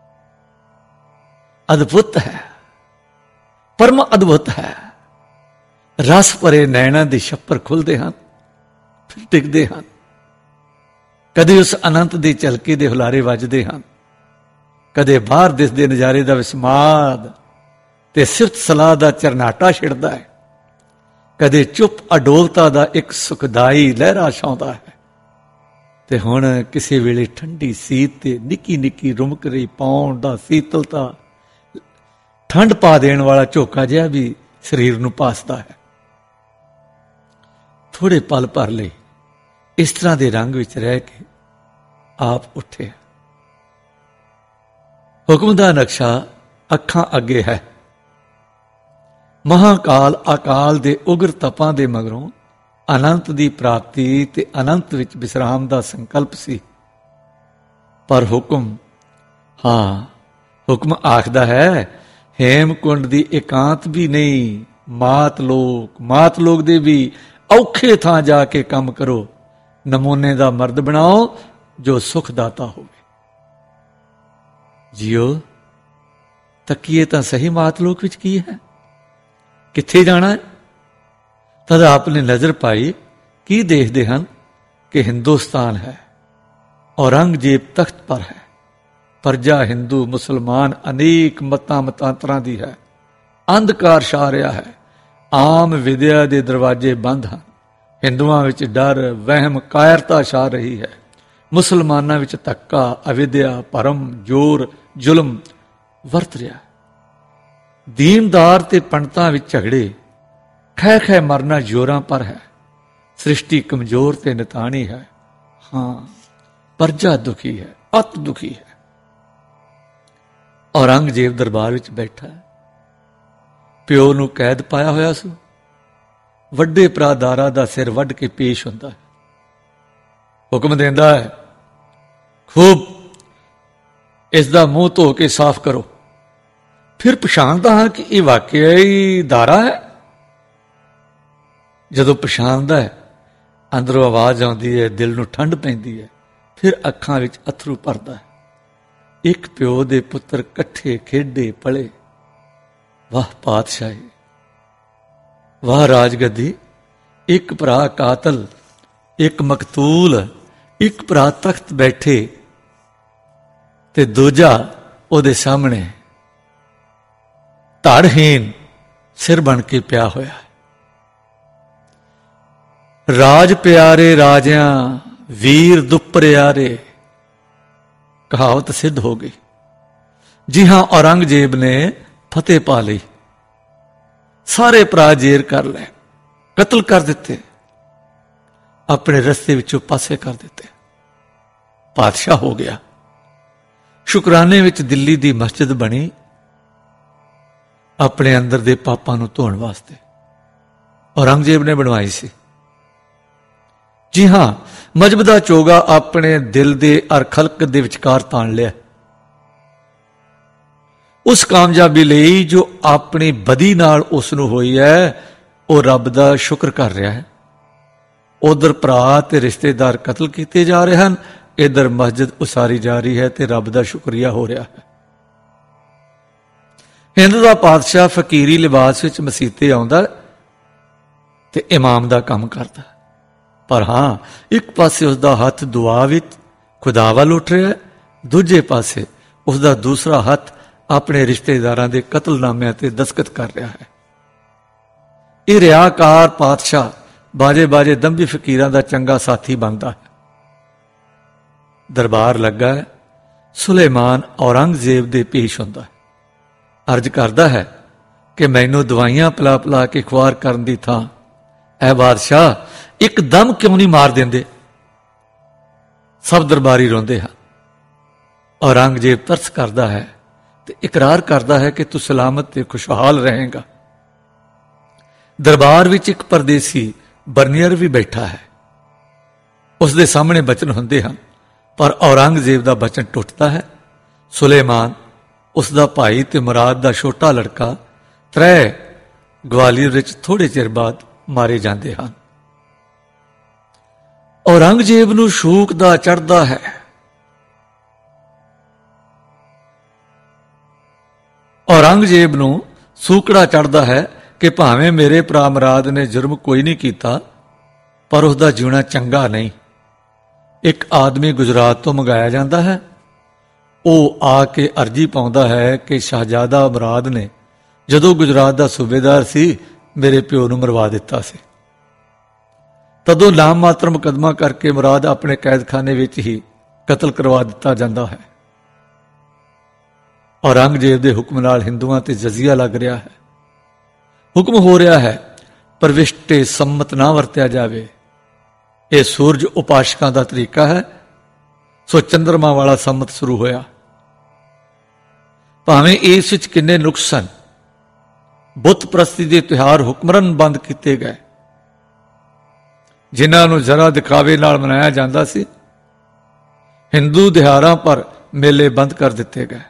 A: ਅਦਭੁਤ ਹੈ, ਪਰਮ ਅਦਭੁਤ ਹੈ। ਰਸ ਭਰੇ ਨੈਣਾਂ ਦੇ ਛੱਪਰ ਖੁੱਲਦੇ ਹਨ, ਫਿਰ ਡਿੱਗਦੇ ਹਨ। ਕਦੇ ਉਸ ਅਨੰਤ ਦੇ ਝਲਕੇ ਦੇ ਹੁਲਾਰੇ ਵੱਜਦੇ ਹਨ, ਕਦੇ ਬਾਹਰ ਦਿਸਦੇ ਨਜ਼ਾਰੇ ਦਾ ਵਿਸਮਾਦ ਤੇ ਸਿਫਤ ਸਲਾਹ ਦਾ ਚਰਨਾਟਾ ਛਿੜਦਾ ਹੈ, ਕਦੇ ਚੁੱਪ ਅਡੋਲਤਾ ਦਾ ਇੱਕ ਸੁਖਦਾਈ ਲਹਿਰਾ ਛਾਉਂਦਾ ਹੈ, ਤੇ ਹੁਣ ਕਿਸੇ ਵੇਲੇ ਠੰਡੀ ਸੀਤ ਤੇ ਨਿੱਕੀ ਨਿੱਕੀ ਰੁਮਕ ਰਹੀ ਪਾਉਣ ਦਾ ਸੀਤਲਤਾ, ਠੰਡ ਪਾ ਦੇਣ ਵਾਲਾ ਝੋਕਾ ਜਿਹਾ ਵੀ ਸਰੀਰ ਨੂੰ ਪਾਸਦਾ ਹੈ। ਥੋੜੇ ਪਲ ਭਰ ਲਈ ਇਸ ਤਰ੍ਹਾਂ ਦੇ ਰੰਗ ਵਿੱਚ ਰਹਿ ਕੇ ਆਪ ਉੱਠੇ। ਹੁਕਮ ਦਾ ਨਕਸ਼ਾ ਅੱਖਾਂ ਅੱਗੇ ਹੈ। ਮਹਾਕਾਲ ਅਕਾਲ ਦੇ ਉਗਰ ਤਪਾਂ ਦੇ ਮਗਰੋਂ ਅਨੰਤ ਦੀ ਪ੍ਰਾਪਤੀ ਤੇ ਅਨੰਤ ਵਿੱਚ ਵਿਸਰਾਮ ਦਾ ਸੰਕਲਪ ਸੀ। ਪਰ ਹੁਕਮ ਆਖਦਾ ਹੈ, ਹੇਮਕੁੰਡ ਦੀ ਇਕਾਂਤ ਵੀ ਨਹੀਂ, ਮਾਤ ਲੋਕ ਦੇ ਵੀ ਔਖੇ ਥਾਂ ਜਾ ਕੇ ਕੰਮ ਕਰੋ, ਨਮੂਨੇ ਦਾ ਮਰਦ ਬਣਾਓ ਜੋ ਸੁਖਦਾਤਾ ਹੋਵੇ। ਜੀਓ, ਤੱਕੀਏ ਤਾਂ ਸਹੀ ਮਾਤ ਲੋਕ ਵਿੱਚ ਕੀ ਹੈ, ਕਿੱਥੇ ਜਾਣਾ ਹੈ? ਤਦ ਆਪ ਨੇ ਨਜ਼ਰ ਪਾਈ, ਕੀ ਦੇਖਦੇ ਹਨ ਕਿ ਹਿੰਦੁਸਤਾਨ ਹੈ, ਔਰੰਗਜ਼ੇਬ ਤਖਤ ਪਰ ਹੈ, ਪ੍ਰਜਾ ਹਿੰਦੂ ਮੁਸਲਮਾਨ ਅਨੇਕ ਮਤਾਂਤਰਾਂ ਦੀ ਹੈ, ਅੰਧਕਾਰ ਛਾ ਰਿਹਾ ਹੈ, ਆਮ ਵਿਦਿਆ ਦੇ ਦਰਵਾਜ਼ੇ ਬੰਦ ਹਨ, ਹਿੰਦੂਆਂ ਵਿੱਚ ਡਰ, ਵਹਿਮ, ਕਾਇਰਤਾ ਛਾ ਰਹੀ ਹੈ, ਮੁਸਲਮਾਨਾਂ ਵਿੱਚ ਧੱਕਾ, ਅਵਿਦਿਆ, ਭਰਮ, ਜ਼ੋਰ, ਜ਼ੁਲਮ ਵਰਤ ਰਿਹਾ। ਦੀਨਦਾਰ ਤੇ ਪੰਡਤਾਂ ਵਿੱਚ ਝਗੜੇ, ਖਹਿ ਖਹਿ ਮਰਨਾ ਜ਼ੋਰਾਂ ਪਰ ਹੈ। ਸ੍ਰਿਸ਼ਟੀ ਕਮਜ਼ੋਰ ਤੇ ਨਿਤਾਣੀ ਹੈ। ਹਾਂ, ਪਰਜਾ ਦੁਖੀ ਹੈ, ਅਤ ਦੁਖੀ ਹੈ। ਔਰੰਗਜ਼ੇਬ ਦਰਬਾਰ ਵਿੱਚ ਬੈਠਾ ਹੈ। ਪਿਓ ਨੂੰ ਕੈਦ ਪਾਇਆ ਹੋਇਆ ਸੀ। ਵੱਡੇ ਭਰਾ ਦਾਰਾ ਦਾ ਸਿਰ ਵੱਢ ਕੇ ਪੇਸ਼ ਹੁੰਦਾ ਹੈ। ਹੁਕਮ ਦਿੰਦਾ ਹੈ, ਖੂਬ ਇਸ ਦਾ ਮੂੰਹ ਧੋ ਕੇ ਸਾਫ਼ ਕਰੋ। ਫਿਰ ਪਛਾਣਦਾ ਹਾਂ ਕਿ ਇਹ ਵਾਕਿਆ ਹੀ ਦਾਰਾ ਹੈ। ਜਦੋਂ ਪਛਾਣਦਾ ਹੈ, ਅੰਦਰੋਂ ਆਵਾਜ਼ ਆਉਂਦੀ ਹੈ, ਦਿਲ ਨੂੰ ਠੰਡ ਪੈਂਦੀ ਹੈ। ਫਿਰ ਅੱਖਾਂ ਵਿੱਚ ਅਥਰੂ ਭਰਦਾ ਹੈ। ਇੱਕ ਪਿਓ ਦੇ ਪੁੱਤਰ ਇਕੱਠੇ ਖੇਡੇ ਪਲੇ। ਵਾਹ ਪਾਤਸ਼ਾਹੀ, ਵਾਹ ਰਾਜਗੱਦੀ। ਇੱਕ ਭਰਾ ਕਾਤਲ, ਇੱਕ ਮਕਤੂਲ, ਇੱਕ ਭਰਾ ਤਖਤ ਬੈਠੇ ਤੇ ਦੂਜਾ ਉਹਦੇ ਸਾਹਮਣੇ ਧੜਹੀਨ ਸਿਰ ਬਣ ਕੇ ਪਿਆ ਹੋਇਆ। ਰਾਜ ਪਿਆਰੇ ਰਾਜਿਆਂ, ਵੀਰ ਦੁਪਰਿਆਰੇ, ਕਹਾਵਤ ਸਿੱਧ ਹੋ ਗਈ। ਜੀ ਹਾਂ, ਔਰੰਗਜ਼ੇਬ ਨੇ ਫਤਿਹ ਪਾ ਲਈ। ਸਾਰੇ ਭਰਾ ਜੇਰ ਕਰ ਲਏ, ਕਤਲ ਕਰ ਦਿੱਤੇ, ਆਪਣੇ ਰਸਤੇ ਵਿੱਚੋਂ ਪਾਸੇ ਕਰ ਦਿੱਤੇ। ਪਾਤਸ਼ਾਹ ਹੋ ਗਿਆ। ਸ਼ੁਕਰਾਨੇ ਵਿੱਚ ਦਿੱਲੀ ਦੀ ਮਸਜਿਦ ਬਣੀ ਆਪਣੇ ਅੰਦਰ ਦੇ ਪਾਪਾਂ ਨੂੰ ਧੋਣ ਵਾਸਤੇ। ਔਰੰਗਜ਼ੇਬ ਨੇ ਬਣਵਾਈ ਸੀ। ਜੀ ਹਾਂ, ਮਜਬ ਦਾ ਚੋਗਾ ਆਪਣੇ ਦਿਲ ਦੇ ਅਰ ਖਲਕ ਦੇ ਵਿਚਕਾਰ ਤਾਣ ਲਿਆ। ਉਸ ਕਾਮਯਾਬੀ ਲਈ ਜੋ ਆਪਣੀ ਬਦੀ ਨਾਲ ਉਸ ਨੂੰ ਹੋਈ ਹੈ, ਉਹ ਰੱਬ ਦਾ ਸ਼ੁਕਰ ਕਰ ਰਿਹਾ ਹੈ। ਉਧਰ ਭਰਾ ਤੇ ਰਿਸ਼ਤੇਦਾਰ ਕਤਲ ਕੀਤੇ ਜਾ ਰਹੇ ਹਨ, ਇਧਰ ਮਸਜਿਦ ਉਸਾਰੀ ਜਾ ਰਹੀ ਹੈ ਤੇ ਰੱਬ ਦਾ ਸ਼ੁਕਰੀਆ ਹੋ ਰਿਹਾ ਹੈ। ਹਿੰਦ ਦਾ ਪਾਤਸ਼ਾਹ ਫਕੀਰੀ ਲਿਬਾਸ ਵਿੱਚ ਮਸੀਤੇ ਆਉਂਦਾ ਤੇ ਇਮਾਮ ਦਾ ਕੰਮ ਕਰਦਾ। ਪਰ ਹਾਂ, ਇੱਕ ਪਾਸੇ ਉਸਦਾ ਹੱਥ ਦੁਆ ਵਿੱਚ ਖੁਦਾ ਵੱਲ ਉੱਠ ਰਿਹਾ ਹੈ, ਦੂਜੇ ਪਾਸੇ ਉਸਦਾ ਦੂਸਰਾ ਹੱਥ ਆਪਣੇ ਰਿਸ਼ਤੇਦਾਰਾਂ ਦੇ ਕਤਲਨਾਮਿਆਂ ਤੇ ਦਸਤਖਤ ਕਰ ਰਿਹਾ ਹੈ। ਇਹ ਰਿਆਕਾਰ ਪਾਤਸ਼ਾਹ ਬਾਜੇ ਬਾਜੇ ਦੰਭੀ ਫਕੀਰਾਂ ਦਾ ਚੰਗਾ ਸਾਥੀ ਬਣਦਾ ਹੈ। ਦਰਬਾਰ ਲੱਗਾ ਹੈ। ਸੁਲੇਮਾਨ ਔਰੰਗਜ਼ੇਬ ਦੇ ਪੇਸ਼ ਹੁੰਦਾ ਹੈ। ਅਰਜ਼ ਕਰਦਾ ਹੈ ਕਿ ਮੈਨੂੰ ਦਵਾਈਆਂ ਪਿਲਾ ਪਿਲਾ ਕੇ ਖੁਆਰ ਕਰਨ ਦੀ ਥਾਂ ਐ ਬਾਦਸ਼ਾਹ ਇੱਕਦਮ ਕਿਉਂ ਨਹੀਂ ਮਾਰ ਦਿੰਦੇ। ਸਭ ਦਰਬਾਰੀ ਰੋਂਦੇ ਹਨ। ਔਰੰਗਜ਼ੇਬ ਤਰਸ ਕਰਦਾ ਹੈ ਤੇ ਇਕਰਾਰ ਕਰਦਾ ਹੈ ਕਿ ਤੂੰ ਸਲਾਮਤ ਤੇ ਖੁਸ਼ਹਾਲ ਰਹੇਗਾ। ਦਰਬਾਰ ਵਿੱਚ ਇੱਕ ਪਰਦੇਸੀ ਬਰਨੀਅਰ ਵੀ ਬੈਠਾ ਹੈ। ਉਸ ਦੇ ਸਾਹਮਣੇ ਬਚਨ ਹੁੰਦੇ ਹਨ, ਪਰ ਔਰੰਗਜ਼ੇਬ ਦਾ ਬਚਨ ਟੁੱਟਦਾ ਹੈ। ਸੁਲੇਮਾਨ, ਉਸ ਦਾ ਭਾਈ ਤੇ ਮੁਰਾਦ ਦਾ ਛੋਟਾ ਲੜਕਾ ਤ੍ਰੈ ਗਵਾਲੀਅਰ ਵਿੱਚ ਥੋੜੇ ਚਿਰ ਬਾਅਦ ਮਾਰੇ ਜਾਂਦੇ ਹਨ। ਔਰੰਗਜ਼ੇਬ ਨੂੰ ਸ਼ੂਕ ਦਾ ਚੜ੍ਹਦਾ ਹੈ। ਔਰੰਗਜ਼ੇਬ ਨੂੰ ਸੂਕੜਾ ਚੜ੍ਹਦਾ ਹੈ ਕਿ ਭਾਵੇਂ ਮੇਰੇ ਭਰਾ ਮੁਰਾਦ ਨੇ ਜੁਰਮ ਕੋਈ ਨਹੀਂ ਕੀਤਾ, ਪਰ ਉਸ ਦਾ ਜਿਉਣਾ ਚੰਗਾ ਨਹੀਂ। ਇੱਕ ਆਦਮੀ ਗੁਜਰਾਤ ਤੋਂ ਮੰਗਾਇਆ ਜਾਂਦਾ ਹੈ। ਉਹ ਆ ਕੇ ਅਰਜੀ ਪਾਉਂਦਾ ਹੈ ਕਿ ਸ਼ਾਹਜ਼ਾਦਾ ਮੁਰਾਦ ਨੇ ਜਦੋਂ ਗੁਜਰਾਤ ਦਾ ਸੂਬੇਦਾਰ ਸੀ, ਮੇਰੇ ਪਿਓ ਨੂੰ ਮਰਵਾ ਦਿੱਤਾ ਸੀ। ਤਦੋਂ ਨਾਮ ਮਾਤਰ ਮੁਕੱਦਮਾ ਕਰਕੇ ਮੁਰਾਦ ਆਪਣੇ ਕੈਦਖਾਨੇ ਵਿੱਚ ਹੀ ਕਤਲ ਕਰਵਾ ਦਿੱਤਾ ਜਾਂਦਾ ਹੈ। ਔਰੰਗਜ਼ੇਬ ਦੇ ਹੁਕਮ ਨਾਲ ਹਿੰਦੂਆਂ ਤੇ ਜਜ਼ੀਆ ਲੱਗ ਰਿਹਾ ਹੈ। ਹੁਕਮ ਹੋ ਰਿਹਾ ਹੈ ਪਰਵਿਸ਼ਟੇ ਸੰਮਤ ਨਾ ਵਰਤਿਆ ਜਾਵੇ। ਇਹ ਸੂਰਜ ਉਪਾਸ਼ਕਾਂ ਦਾ ਤਰੀਕਾ ਹੈ, ਸੋ ਚੰਦਰਮਾ ਵਾਲਾ ਸੰਮਤ ਸ਼ੁਰੂ ਹੋਇਆ। ਭਾਵੇਂ ਇਸ ਵਿੱਚ ਕਿੰਨੇ ਨੁਕਸ ਸਨ। ਬੁੱਤ ਪ੍ਰਸਤੀ ਦੇ ਤਿਉਹਾਰ ਹੁਕਮਰਨ ਬੰਦ ਕੀਤੇ ਗਏ, ਜਿਨ੍ਹਾਂ ਨੂੰ ਜ਼ਰਾ ਦਿਖਾਵੇ ਨਾਲ ਮਨਾਇਆ ਜਾਂਦਾ ਸੀ। ਹਿੰਦੂ ਤਿਉਹਾਰਾਂ ਪਰ ਮੇਲੇ ਬੰਦ ਕਰ ਦਿੱਤੇ ਗਏ।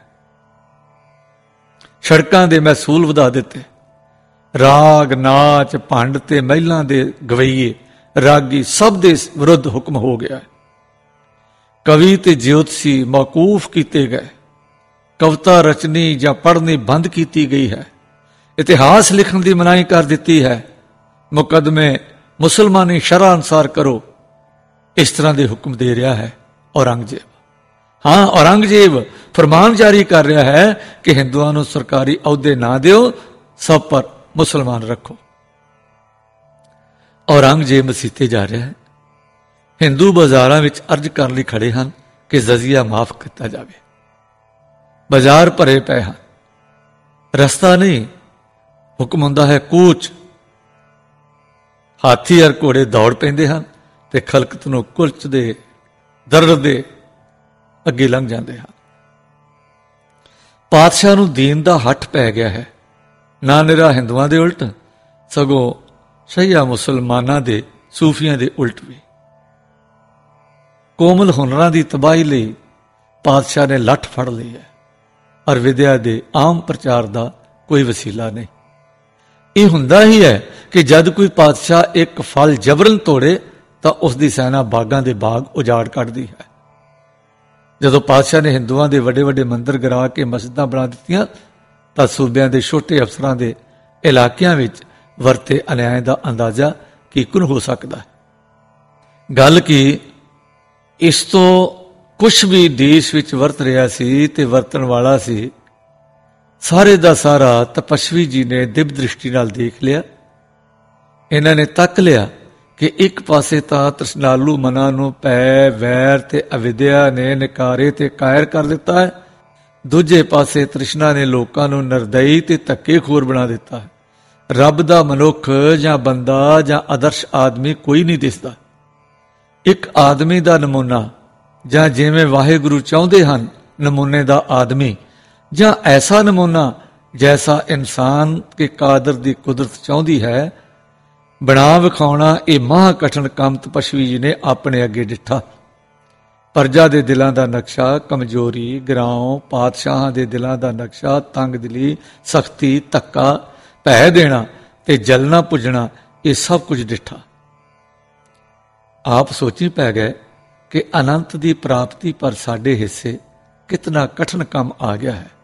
A: ਸੜਕਾਂ ਦੇ ਮਹਿਸੂਲ ਵਧਾ ਦਿੱਤੇ। ਰਾਗ, ਨਾਚ, ਭੰਡ ਤੇ ਮਹਿਲਾਂ ਦੇ ਗਵਈਏ, ਰਾਗੀ ਸਭ ਦੇ ਵਿਰੁੱਧ ਹੁਕਮ ਹੋ ਗਿਆ। ਕਵੀ ਤੇ ਜਿਉਤਸੀ ਮੌਕੂਫ ਕੀਤੇ ਗਏ। ਕਵਿਤਾ ਰਚਨੀ ਜਾਂ ਪੜ੍ਹਨੀ ਬੰਦ ਕੀਤੀ ਗਈ ਹੈ। ਇਤਿਹਾਸ ਲਿਖਣ ਦੀ ਮਨਾਹੀ ਕਰ ਦਿੱਤੀ ਹੈ। ਮੁਕੱਦਮੇ ਮੁਸਲਮਾਨੀ ਸ਼ਰ੍ਹਾ ਅਨੁਸਾਰ ਕਰੋ। ਇਸ ਤਰ੍ਹਾਂ ਦੇ ਹੁਕਮ ਦੇ ਰਿਹਾ ਹੈ ਔਰੰਗਜ਼ੇਬ। ਹਾਂ, ਔਰੰਗਜ਼ੇਬ ਫਰਮਾਨ ਜਾਰੀ ਕਰ ਰਿਹਾ ਹੈ ਕਿ ਹਿੰਦੂਆਂ ਨੂੰ ਸਰਕਾਰੀ ਅਹੁਦੇ ਨਾ ਦਿਓ, ਸਭ ਪਰ ਮੁਸਲਮਾਨ ਰੱਖੋ। ਔਰੰਗਜ਼ੇਬ ਮਸੀਤੇ ਜਾ ਰਿਹਾ ਹੈ। ਹਿੰਦੂ ਬਾਜ਼ਾਰਾਂ ਵਿੱਚ ਅਰਜ਼ ਕਰਨ ਲਈ ਖੜੇ ਹਨ ਕਿ ਜਜ਼ੀਆ ਮਾਫ ਕੀਤਾ ਜਾਵੇ। ਬਾਜ਼ਾਰ ਭਰੇ ਪਏ ਹਨ, ਰਸਤਾ ਨਹੀਂ। ਹੁਕਮ ਹੁੰਦਾ ਹੈ ਕੂਚ। ਹਾਥੀ ਅਰ ਘੋੜੇ ਦੌੜ ਪੈਂਦੇ ਹਨ ਤੇ ਖਲਕਤ ਨੂੰ ਕੁਲਚਦੇ ਦਰੜਦੇ ਅੱਗੇ ਲੰਘ ਜਾਂਦੇ ਹਨ। ਪਾਤਸ਼ਾਹ ਨੂੰ ਦੀਨ ਦਾ ਹੱਠ ਪੈ ਗਿਆ ਹੈ, ਨਾ ਨਿਰਾ ਹਿੰਦੂਆਂ ਦੇ ਉਲਟ, ਸਗੋਂ ਸ਼ਈਆ ਮੁਸਲਮਾਨਾਂ ਦੇ, ਸੂਫੀਆਂ ਦੇ ਉਲਟ ਵੀ। ਕੋਮਲ ਹੁਨਰਾਂ ਦੀ ਤਬਾਹੀ ਲਈ ਪਾਤਸ਼ਾਹ ਨੇ ਲੱਠ ਫੜ ਲਈ ਹੈ, ਔਰ ਵਿਦਿਆ ਦੇ ਆਮ ਪ੍ਰਚਾਰ ਦਾ ਕੋਈ ਵਸੀਲਾ ਨਹੀਂ। ਇਹ ਹੁੰਦਾ ਹੀ ਹੈ ਕਿ ਜਦ ਕੋਈ ਪਾਤਸ਼ਾਹ ਇੱਕ ਫਲ ਜਬਰਨ ਤੋੜੇ ਤਾਂ ਉਸ ਦੀ ਸੈਨਾ ਬਾਗਾਂ ਦੇ ਬਾਗ ਉਜਾੜ ਕੱਢਦੀ ਹੈ। ਜਦੋਂ ਪਾਤਸ਼ਾਹ ਨੇ ਹਿੰਦੂਆਂ ਦੇ ਵੱਡੇ ਵੱਡੇ ਮੰਦਰ ਗਿਰਾ ਕੇ ਮਸਜਿਦਾਂ ਬਣਾ ਦਿੱਤੀਆਂ ਤਾਂ ਸੂਬਿਆਂ ਦੇ ਛੋਟੇ ਅਫਸਰਾਂ ਦੇ ਇਲਾਕਿਆਂ ਵਿੱਚ ਵਰਤੇ ਅਨਿਆਏ ਦਾ ਅੰਦਾਜ਼ਾ ਕਿਕਨ ਹੋ ਸਕਦਾ ਹੈ। ਗੱਲ ਕੀ ਇਸ ਤੋਂ ਕੁਛ ਵੀ ਦੇਸ਼ ਵਿੱਚ ਵਰਤ ਰਿਹਾ ਸੀ ਤੇ ਵਰਤਣ ਵਾਲਾ ਸੀ, ਸਾਰੇ ਦਾ ਸਾਰਾ ਤਪਸਵੀ ਜੀ ਨੇ ਦਿਵ ਦ੍ਰਿਸ਼ਟੀ ਨਾਲ ਦੇਖ ਲਿਆ। ਇਹਨਾਂ ਨੇ ਤੱਕ ਲਿਆ ਕਿ ਇੱਕ ਪਾਸੇ ਤਾਂ ਤ੍ਰਿਸ਼ਨਾਲੂ ਮਨਾਂ ਨੂੰ ਭੈ, ਵੈਰ ਤੇ ਅਵਿਦਿਆ ਨੇ ਨਿਕਾਰੇ ਤੇ ਕਾਇਰ ਕਰ ਦਿੱਤਾ ਹੈ, ਦੂਜੇ ਪਾਸੇ ਤ੍ਰਿਸ਼ਨਾ ਨੇ ਲੋਕਾਂ ਨੂੰ ਨਿਰਦਈ ਤੇ ਧੱਕੇਖੋਰ ਬਣਾ ਦਿੱਤਾ ਹੈ। ਰੱਬ ਦਾ ਮਨੁੱਖ ਜਾਂ ਬੰਦਾ ਜਾਂ ਆਦਰਸ਼ ਆਦਮੀ ਕੋਈ ਨਹੀਂ ਦਿਸਦਾ। ਇੱਕ ਆਦਮੀ ਦਾ ਨਮੂਨਾ, ਜਾਂ ਜਿਵੇਂ ਵਾਹਿਗੁਰੂ ਚਾਹੁੰਦੇ ਹਨ ਨਮੂਨੇ ਦਾ ਆਦਮੀ, ਜਾਂ ਐਸਾ ਨਮੂਨਾ ਜੈਸਾ ਇਨਸਾਨ ਕੇ ਕਾਦਰ ਦੀ ਕੁਦਰਤ ਚਾਹੁੰਦੀ ਹੈ, ਬਣਾ ਵਿਖਾਉਣਾ ਇਹ ਮਹਾ ਕਠਿਨ ਕੰਮ ਤਪਸਵੀ ਜੀ ਨੇ ਆਪਣੇ ਅੱਗੇ ਡਿੱਠਾ। ਪਰਜਾ ਦੇ ਦਿਲਾਂ ਦਾ ਨਕਸ਼ਾ, ਕਮਜ਼ੋਰੀ, ਗਿਰਾਉ, ਪਾਤਸ਼ਾਹਾਂ ਦੇ ਦਿਲਾਂ ਦਾ ਨਕਸ਼ਾ, ਤੰਗ ਦਿਲੀ, ਸਖਤੀ, ਧੱਕਾ, ਭੈ ਦੇਣਾ ਤੇ ਜਲਣਾ ਪੁੱਜਣਾ, ਇਹ ਸਭ ਕੁਝ ਡਿੱਠਾ। ਆਪ ਸੋਚੀ ਪੈ ਗਏ ਕਿ ਅਨੰਤ ਦੀ ਪ੍ਰਾਪਤੀ ਪਰ ਸਾਡੇ ਹਿੱਸੇ ਕਿਤਨਾ ਕਠਿਨ ਕੰਮ ਆ ਗਿਆ ਹੈ।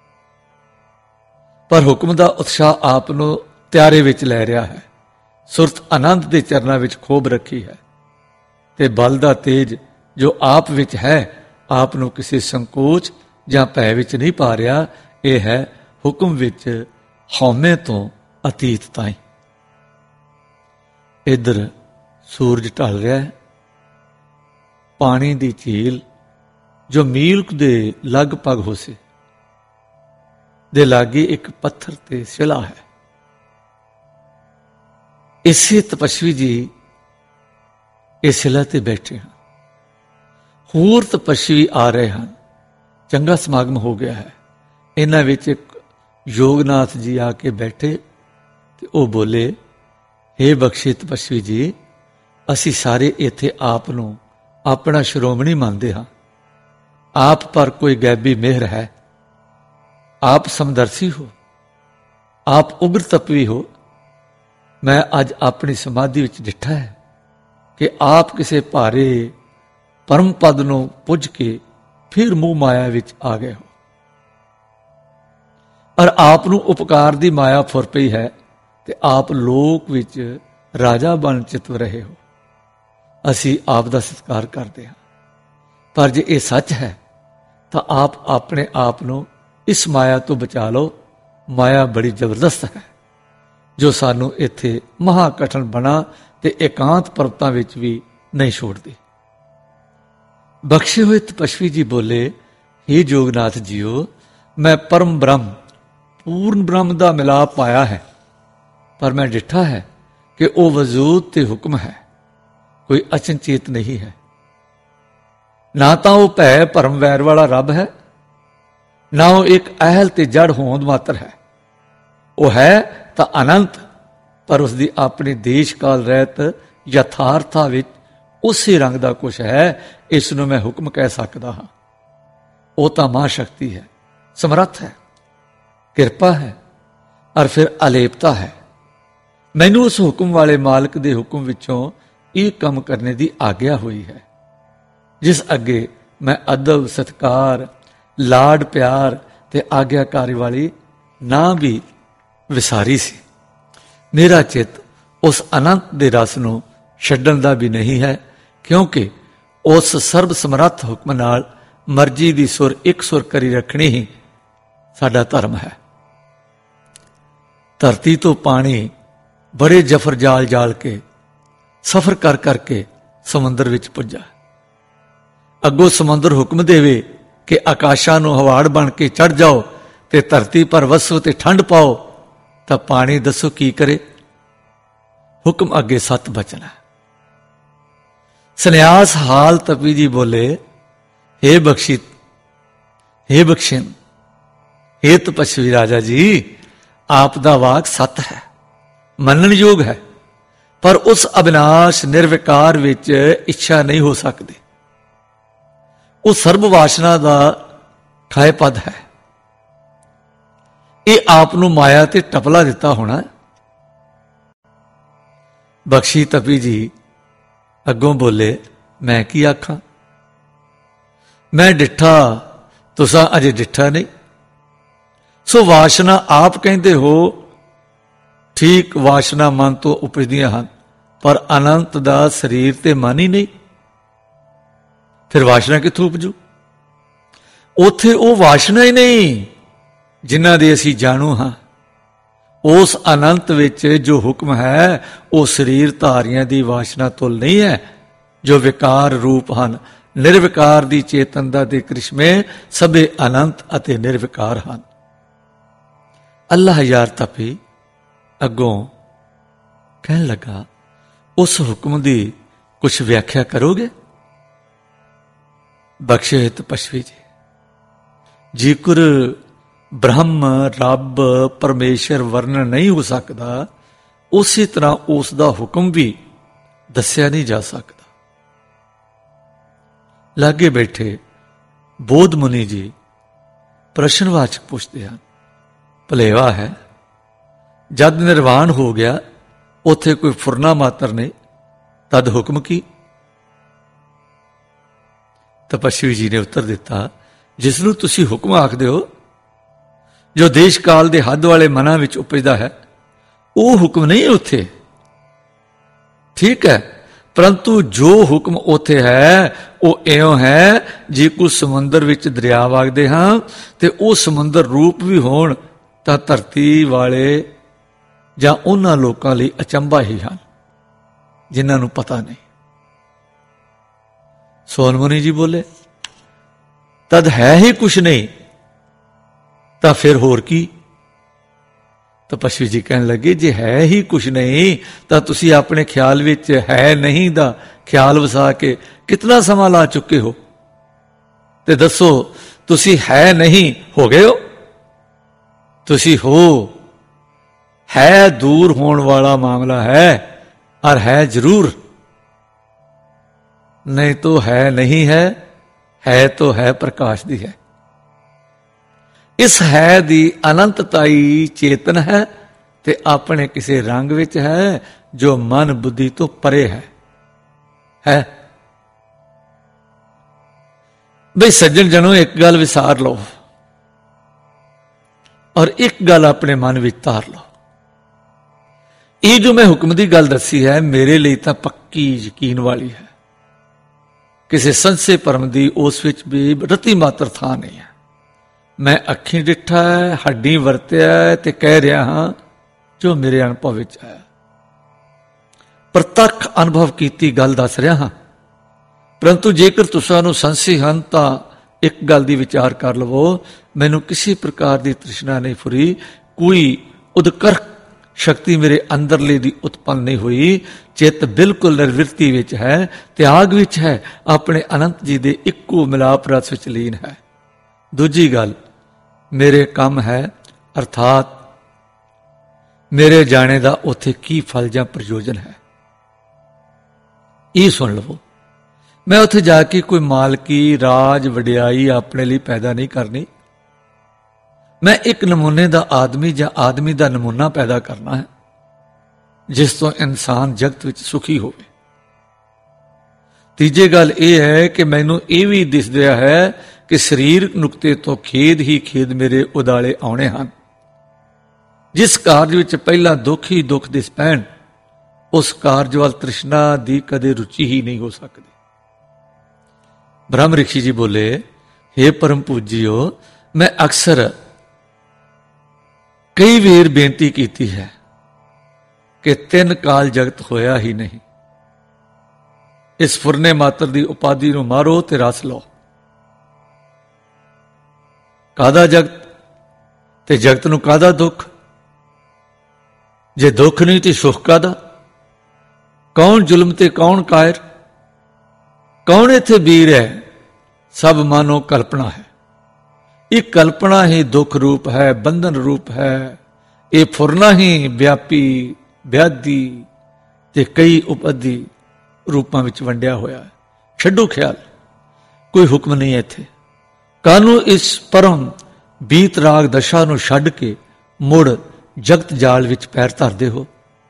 A: ਪਰ ਹੁਕਮ ਦਾ ਉਤਸ਼ਾਹ ਆਪ ਨੂੰ ਤਿਆਰੇ ਵਿੱਚ ਲੈ ਰਿਹਾ ਹੈ। ਸੁਰਤ ਆਨੰਦ ਦੇ ਚਰਨਾਂ ਵਿੱਚ ਖੋਬ ਰੱਖੀ ਹੈ ਤੇ ਬਲ ਦਾ ਤੇਜ ਜੋ ਆਪ ਵਿੱਚ ਹੈ ਆਪ ਨੂੰ ਕਿਸੇ ਸੰਕੋਚ ਜਾਂ ਭੈ ਵਿੱਚ ਨਹੀਂ ਪਾ ਰਿਹਾ। ਇਹ ਹੈ ਹੁਕਮ ਵਿੱਚ ਹਉਮੈ ਤੋਂ ਅਤੀਤ ਤਾਈਂ। ਇੱਧਰ ਸੂਰਜ ਢਲ ਰਿਹਾ ਹੈ। ਪਾਣੀ ਦੀ ਝੀਲ ਜੋ ਮੀਲ ਦੇ ਲਗਭਗ ਹੋਸੇ ਦੇ ਲਾਗੇ ਇੱਕ ਪੱਥਰ ਤੇ ਸ਼ਿਲਾ ਹੈ। ਇਸੇ ਤਪਸਵੀ ਜੀ ਇਸ ਸ਼ਿਲਾ ਤੇ ਬੈਠੇ ਹਨ। ਹੋਰ ਤਪਸਵੀ ਆ ਰਹੇ ਹਨ। ਚੰਗਾ ਸਮਾਗਮ ਹੋ ਗਿਆ ਹੈ। ਇਹਨਾਂ ਵਿੱਚ ਇੱਕ ਯੋਗਨਾਥ ਜੀ ਆ ਕੇ ਬੈਠੇ ਤੇ ਉਹ ਬੋਲੇ, ਹੇ ਬਖਸ਼ੇ ਤਪਸਵੀ ਜੀ, ਅਸੀਂ ਸਾਰੇ ਇੱਥੇ ਆਪ ਨੂੰ ਆਪਣਾ ਸ਼੍ਰੋਮਣੀ ਮੰਨਦੇ ਹਾਂ। ਆਪ ਪਰ ਕੋਈ ਗੈਬੀ ਮਿਹਰ ਹੈ। ਆਪ ਸਮਦਰਸੀ ਹੋ, ਆਪ ਉਗਰ ਤਪਵੀ ਹੋ। ਮੈਂ ਅੱਜ ਆਪਣੀ ਸਮਾਧੀ ਵਿੱਚ ਡਿੱਠਾ ਹੈ ਕਿ ਆਪ ਕਿਸੇ ਭਾਰੇ ਪਰਮ ਪਦ ਨੂੰ ਪੁੱਜ ਕੇ ਫਿਰ ਮੂੰਹ ਮਾਇਆ ਵਿੱਚ ਆ ਗਏ ਹੋ, ਔਰ ਆਪ ਨੂੰ ਉਪਕਾਰ ਦੀ ਮਾਇਆ ਫੁਰ ਪਈ ਹੈ ਤੇ ਆਪ ਲੋਕ ਵਿੱਚ ਰਾਜਾ ਬਣ ਚਿਤਵ ਰਹੇ ਹੋ। ਅਸੀਂ ਆਪ ਦਾ ਸਤਿਕਾਰ ਕਰਦੇ ਹਾਂ। ਪਰ ਜੇ ਇਹ ਸੱਚ ਹੈ ਤਾਂ ਆਪ ਆਪਣੇ ਆਪ ਨੂੰ ਇਸ ਮਾਇਆ ਤੋਂ ਬਚਾ ਲਓ। ਮਾਇਆ ਬੜੀ ਜ਼ਬਰਦਸਤ ਹੈ ਜੋ ਸਾਨੂੰ ਇੱਥੇ ਮਹਾ ਕਠਨ ਬਣਾ ਤੇ ਇਕਾਂਤ ਪਰਬਤਾਂ ਵਿੱਚ ਵੀ ਨਹੀਂ ਛੋੜਦੀ। ਬਖਸ਼ੇ ਹੋਏ ਤਪਸਵੀ ਜੀ ਬੋਲੇ, ਹੇ ਜੋਗਨਾਥ ਜੀਓ, ਮੈਂ ਪਰਮ ਬ੍ਰਹਮ, ਪੂਰਨ ਬ੍ਰਹਮ ਦਾ ਮਿਲਾਪ ਪਾਇਆ ਹੈ, ਪਰ ਮੈਂ ਡਿੱਠਾ ਹੈ ਕਿ ਉਹ ਵਜੂਦ ਤੇ ਹੁਕਮ ਹੈ, ਕੋਈ ਅਚਨਚੇਤ ਨਹੀਂ ਹੈ। ਨਾ ਤਾਂ ਉਹ ਭੈ ਭਰਮ ਵੈਰ ਵਾਲਾ ਰੱਬ ਹੈ, ਨਾ ਉਹ ਇੱਕ ਅਹਿਲ ਤੇ ਜੜ ਹੋਂਦ ਮਾਤਰ ਹੈ। ਉਹ ਹੈ ਤਾਂ ਅਨੰਤ, ਪਰ ਉਸ ਦੀ ਆਪਣੀ ਦੇਸ਼ ਕਾਲ ਰਹਿਤ ਯਥਾਰਥਾ ਵਿੱਚ ਉਸੇ ਰੰਗ ਦਾ ਕੁਛ ਹੈ। ਇਸ ਨੂੰ ਮੈਂ ਹੁਕਮ ਕਹਿ ਸਕਦਾ ਹਾਂ। ਉਹ ਤਾਂ ਮਹਾ ਸ਼ਕਤੀ ਹੈ, ਸਮਰੱਥ ਹੈ, ਕਿਰਪਾ ਹੈ, ਔਰ ਫਿਰ ਅਲੇਪਤਾ ਹੈ। ਮੈਨੂੰ ਉਸ ਹੁਕਮ ਵਾਲੇ ਮਾਲਕ ਦੇ ਹੁਕਮ ਵਿੱਚੋਂ ਇਹ ਕੰਮ ਕਰਨੇ ਦੀ ਆਗਿਆ ਹੋਈ ਹੈ ਜਿਸ ਅੱਗੇ ਮੈਂ ਅਦਬ, ਸਤਿਕਾਰ, ਲਾਡ, ਪਿਆਰ ਤੇ ਆਗਿਆਕਾਰੀ ਵਾਲੀ ਨਾ ਵੀ ਵਿਸਾਰੀ ਸੀ। ਮੇਰਾ ਚਿੱਤ ਉਸ ਅਨੰਤ ਦੇ ਰਸ ਨੂੰ ਛੱਡਣ ਦਾ ਵੀ ਨਹੀਂ ਹੈ, ਕਿਉਂਕਿ ਉਸ ਸਰਬ ਸਮਰੱਥ ਹੁਕਮ ਨਾਲ ਮਰਜ਼ੀ ਦੀ ਸੁਰ ਇੱਕ ਸੁਰ ਕਰੀ ਰੱਖਣੀ ਹੀ ਸਾਡਾ ਧਰਮ ਹੈ। ਧਰਤੀ ਤੋਂ ਪਾਣੀ ਬੜੇ ਜਫਰ ਜਾਲ ਜਾਲ ਕੇ, ਸਫਰ ਕਰ ਕਰਕੇ ਸਮੁੰਦਰ ਵਿੱਚ ਪੁੱਜਾ। ਅੱਗੋਂ ਸਮੁੰਦਰ ਹੁਕਮ ਦੇਵੇ ਕਿ ਆਕਾਸ਼ਾਂ ਨੂੰ ਹਵਾੜ ਬਣ ਕੇ ਚੜ੍ਹ ਜਾਓ ਤੇ ਧਰਤੀ ਪਰ ਵਸੋ ਤੇ ਠੰਡ ਪਾਓ, ਤਾਂ ਪਾਣੀ ਦੱਸੋ ਕੀ ਕਰੇ? ਹੁਕਮ ਅੱਗੇ 7 ਬਚਨ ਹੈ। ਸੰਨਿਆਸ ਹਾਲ ਤਪੀ ਜੀ ਬੋਲੇ, हे ਬਖਸ਼ੀ, हे ਬਖਸ਼ਿਨ, हे ਤਪਸਵੀ ਰਾਜਾ ਜੀ, ਆਪ ਦਾ ਵਾਕ ਸੱਤ ਹੈ, ਮੰਨਣ ਯੋਗ ਹੈ, ਪਰ ਉਸ ਅਬਿਨਾਸ਼ ਨਿਰਵਿਕਾਰ ਵਿੱਚ ਇੱਛਾ ਨਹੀਂ ਹੋ ਸਕਦੀ। ਉਹ ਸਰਬ ਵਾਸ਼ਨਾ ਦਾ ਠਾਏ ਪਦ ਹੈ। ਇਹ ਆਪ ਨੂੰ ਮਾਇਆ ਤੇ ਟਪਲਾ ਦਿੱਤਾ ਹੋਣਾ। ਬਖਸ਼ੀ ਤਪੀ ਜੀ ਅੱਗੋਂ ਬੋਲੇ, ਮੈਂ ਕੀ ਆਖਾਂ? ਮੈਂ ਡਿੱਠਾ, ਤੁਸਾਂ ਅਜੇ ਡਿੱਠਾ ਨਹੀਂ। ਸੋ ਵਾਸ਼ਨਾ ਆਪ ਕਹਿੰਦੇ ਹੋ, ਠੀਕ, ਵਾਸ਼ਨਾ ਮਨ ਤੋਂ ਉਪਜਦੀਆਂ ਹਨ, ਪਰ ਅਨੰਤ ਦਾ ਸਰੀਰ ਤੇ ਮਨ ਹੀ ਨਹੀਂ। ਫਿਰ ਵਾਸ਼ਨਾ ਕਿੱਥੋਂ ਉਪਜੂ? ਉੱਥੇ ਉਹ ਵਾਸ਼ਨਾ ਹੀ ਨਹੀਂ ਜਿਨ੍ਹਾਂ ਦੇ ਅਸੀਂ ਜਾਣੂ ਹਾਂ। ਉਸ ਅਨੰਤ ਵਿੱਚ ਜੋ ਹੁਕਮ ਹੈ ਉਹ ਸਰੀਰ ਧਾਰੀਆਂ ਦੀ ਵਾਸ਼ਨਾ ਤੁਲ ਨਹੀਂ ਹੈ, ਜੋ ਵਿਕਾਰ ਰੂਪ ਹਨ। ਨਿਰਵਿਕਾਰ ਦੀ ਚੇਤਨਤਾ ਦੇ ਕ੍ਰਿਸ਼ਮੇ ਸਭੇ ਅਨੰਤ ਅਤੇ ਨਿਰਵਿਕਾਰ ਹਨ। ਅੱਲਾ ਹਜ਼ਾਰ ਤਪੀ ਅੱਗੋਂ ਕਹਿਣ ਲੱਗਾ, ਉਸ ਹੁਕਮ ਦੀ ਕੁਛ ਵਿਆਖਿਆ ਕਰੋਗੇ? ਬਖਸ਼ੇ ਤਪਸਵੀ ਜੀ, ਜੇਕਰ ਬ੍ਰਹਮ, ਰੱਬ, ਪਰਮੇਸ਼ਰ ਵਰਣਨ ਨਹੀਂ ਹੋ ਸਕਦਾ, ਉਸੇ ਤਰ੍ਹਾਂ ਉਸ ਦਾ ਹੁਕਮ ਵੀ ਦੱਸਿਆ ਨਹੀਂ ਜਾ ਸਕਦਾ। ਲਾਗੇ ਬੈਠੇ ਬੋਧ ਮੁਨੀ ਜੀ ਪ੍ਰਸ਼ਨਵਾਚਕ ਪੁੱਛਦੇ ਹਨ, ਭਲੇਵਾ ਹੈ, ਜਦ ਨਿਰਵਾਣ ਹੋ ਗਿਆ ਉੱਥੇ ਕੋਈ ਫੁਰਨਾ ਮਾਤਰ ਨਹੀਂ, ਤਦ ਹੁਕਮ ਕੀ? ਤਪਸਵੀ ਜੀ ਨੇ ਉੱਤਰ ਦਿੱਤਾ, ਜਿਸ ਨੂੰ ਤੁਸੀਂ ਹੁਕਮ ਆਖਦੇ ਹੋ, ਜੋ ਦੇਸ਼ ਕਾਲ ਦੇ ਹੱਦ ਵਾਲੇ ਮਨਾਂ ਵਿੱਚ ਉਪਜਦਾ ਹੈ, ਉਹ ਹੁਕਮ ਨਹੀਂ ਉੱਥੇ। ਠੀਕ ਹੈ, ਪਰੰਤੂ ਜੋ ਹੁਕਮ ਉੱਥੇ ਹੈ ਉਹ ਇਉਂ ਹੈ, ਜੇ ਕੋਈ ਸਮੁੰਦਰ ਵਿੱਚ ਦਰਿਆ ਵਗਦੇ ਹਾਂ ਤੇ ਉਹ ਸਮੁੰਦਰ ਰੂਪ ਵੀ ਹੋਣ ਤਾਂ ਧਰਤੀ ਵਾਲੇ ਜਾਂ ਉਹਨਾਂ ਲੋਕਾਂ ਲਈ ਅਚੰਭਾ ਹੀ ਹਨ ਜਿਨ੍ਹਾਂ ਨੂੰ ਪਤਾ ਨਹੀਂ। ਸੋਨ ਮੁਨੀ ਜੀ ਬੋਲੇ, ਤਦ ਹੈ ਹੀ ਕੁਛ ਨਹੀਂ, ਤਾਂ ਫਿਰ ਹੋਰ ਕੀ? ਤਪਸਵੀ ਜੀ ਕਹਿਣ ਲੱਗੇ, ਜੇ ਹੈ ਹੀ ਕੁਛ ਨਹੀਂ ਤਾਂ ਤੁਸੀਂ ਆਪਣੇ ਖਿਆਲ ਵਿੱਚ ਹੈ ਨਹੀਂ ਦਾ ਖਿਆਲ ਵਸਾ ਕੇ ਕਿਤਨਾ ਸਮਾਂ ਲਾ ਚੁੱਕੇ ਹੋ? ਤੇ ਦੱਸੋ, ਤੁਸੀਂ ਹੈ ਨਹੀਂ ਹੋ ਗਏ ਹੋ? ਤੁਸੀਂ ਹੋ, ਹੈ ਦੂਰ ਹੋਣ ਵਾਲਾ ਮਾਮਲਾ ਹੈ, ਔਰ ਹੈ ਜ਼ਰੂਰ, नहीं तो है नहीं है तो है प्रकाश दी है। इस है दी अनंतताई चेतन है ते अपने किसी रंग विच है जो मन बुद्धि तो परे है। बई सज्जन जनो, एक गल विसार लो और एक गल अपने मन विच तार लो। ये जो मैं हुक्म दी गल दसी है मेरे लिए तो पक्की यकीन वाली है, किसी संसे परम दी उस विच भी रती मात्र थां नहीं है। मैं अखीं डिठा है, हड्डी वरत्या है ते कह रहा हाँ जो मेरे अनुभव विच है। प्रतख अनुभव कीती गल दस रहा हाँ, परंतु जेकर तुसां नूं संसी हन तां एक गल दी विचार कर लवो, मैनूं किसी प्रकार दी तृष्णा नहीं फुरी, कोई उदकर शक्ति मेरे अंदरले दी उत्पन्न नहीं हुई। चित्त बिल्कुल निर्वृत्ति विच है, त्याग विच है, अपने अनंत जी दे इक्को मिलाप रस विच लीन है। दूजी गल, मेरे कम है अर्थात मेरे जाने दा उत्थे की फल जां प्रयोजन है, ये सुन लवो। मैं उत्थे जाके कोई मालकी, राज, वडियाई अपने लिए पैदा नहीं करनी। मैं एक नमूने का आदमी या आदमी का नमूना पैदा करना है जिस तो इंसान जगत विच सुखी होवे। तीजे गल यह है कि मैनू ये भी दिस रहा है कि शरीरक नुकते तो खेद ही खेद मेरे उदाले आने हैं। जिस कार्य विच पहला दुख ही दुख दिस पैण, उस कार्य वाल तृष्णा दी कदे रुचि ही नहीं हो सकती। ब्रह्म ऋषि जी बोले, हे परम पूजियो, मैं अक्सर कई वेर बेनती की है कि 3 काल जगत होया ही नहीं। ਇਸ ਫੁਰਨੇ ਮਾਤਰ ਦੀ ਉਪਾਧੀ ਨੂੰ ਮਾਰੋ ਤੇ ਰਸ ਲਓ। ਕਾਹਦਾ ਜਗਤ ਤੇ ਜਗਤ ਨੂੰ ਕਾਹਦਾ ਦੁੱਖ? ਜੇ ਦੁੱਖ ਨਹੀਂ ਤੇ ਸੁੱਖ ਕਾਹਦਾ? ਕੌਣ ਜ਼ੁਲਮ ਤੇ ਕੌਣ ਕਾਇਰ? ਕੌਣ ਇੱਥੇ ਵੀਰ ਹੈ? ਸਭ ਮਾਨੋ ਕਲਪਨਾ ਹੈ। ਇਹ ਕਲਪਨਾ ਹੀ ਦੁੱਖ ਰੂਪ ਹੈ, ਬੰਧਨ ਰੂਪ ਹੈ। ਇਹ ਫੁਰਨਾ ਹੀ ਵਿਆਪੀ, ਵਿਆਧੀ ਤੇ ਕਈ ਉਪਾਧੀ ਰੂਪਾਂ ਵਿੱਚ ਵੰਡਿਆ ਹੋਇਆ ਹੈ। ਛੱਡੋ ਖਿਆਲ, ਕੋਈ ਹੁਕਮ ਨਹੀਂ ਹੈ ਇੱਥੇ। ਕਾਹਨੂੰ ਇਸ ਪਰਮ ਬੀਤ ਰਾਗ ਦਸ਼ਾ ਨੂੰ ਛੱਡ ਕੇ ਮੁੜ ਜਗਤ ਜਾਲ ਵਿੱਚ ਪੈਰ ਧਰਦੇ ਹੋ?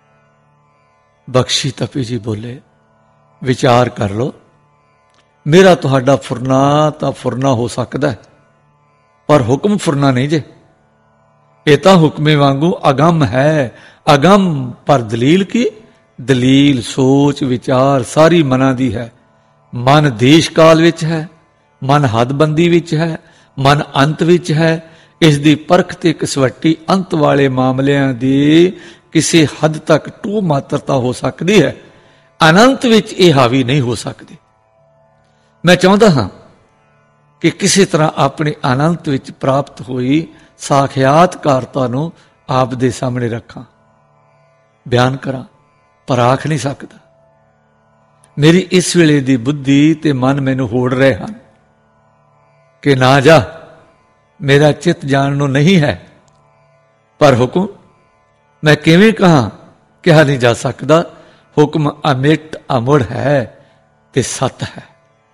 A: ਬਖਸ਼ੀ ਤਪੀ ਜੀ ਬੋਲੇ, ਵਿਚਾਰ ਕਰ ਲਓ। ਮੇਰਾ ਤੁਹਾਡਾ ਫੁਰਨਾ ਤਾਂ ਫੁਰਨਾ ਹੋ ਸਕਦਾ ਹੈ, ਪਰ ਹੁਕਮ ਫੁਰਨਾ ਨਹੀਂ ਜੇ। ਇਹ ਤਾਂ ਹੁਕਮੇ ਵਾਂਗੂ ਅਗੰਮ ਹੈ। ਅਗੰਮ ਪਰ ਦਲੀਲ ਕੀ? ਦਲੀਲ ਸੋਚ ਵਿਚਾਰ ਸਾਰੀ ਮਨਾਂ ਦੀ ਹੈ। ਮਨ ਦੇਸ਼ ਕਾਲ ਵਿੱਚ ਹੈ, ਮਨ ਹੱਦਬੰਦੀ ਵਿੱਚ ਹੈ, ਮਨ ਅੰਤ ਵਿੱਚ ਹੈ। ਇਸ ਦੀ ਪਰਖ ਤੇ ਕਸਵੱਟੀ ਅੰਤ ਵਾਲੇ ਮਾਮਲਿਆਂ ਦੀ ਕਿਸੇ ਹੱਦ ਤੱਕ ਟੂ ਮਾਤਰਤਾ ਹੋ ਸਕਦੀ ਹੈ। ਅਨੰਤ ਵਿੱਚ ਇਹ ਹਾਵੀ ਨਹੀਂ ਹੋ ਸਕਦੀ। ਮੈਂ ਚਾਹੁੰਦਾ ਹਾਂ ਕਿ ਕਿਸੇ ਤਰ੍ਹਾਂ ਆਪਣੇ ਅਨੰਤ ਵਿੱਚ ਪ੍ਰਾਪਤ ਹੋਈ ਸਾਖਿਆਤਕਾਰਤਾ ਨੂੰ ਆਪ ਦੇ ਸਾਹਮਣੇ ਰੱਖਾਂ, ਬਿਆਨ ਕਰਾਂ, ਪਰ ਆਖ ਨਹੀਂ ਸਕਦਾ। ਮੇਰੀ ਇਸ ਵੇਲੇ ਦੀ ਬੁੱਧੀ ਤੇ ਮਨ ਮੈਨੂੰ ਹੋੜ ਰਹੇ ਹਨ ਕਿ ਨਾ ਜਾ, ਮੇਰਾ ਚਿੱਤ ਜਾਣ ਨੂੰ ਨਹੀਂ ਹੈ। ਪਰ ਹੁਕਮ ਮੈਂ ਕਿਵੇਂ ਕਹਾਂ? ਕਿਹਾ ਨਹੀਂ ਜਾ ਸਕਦਾ। ਹੁਕਮ ਅਮਿਟ ਅਮੁੜ ਹੈ ਤੇ ਸੱਤ ਹੈ।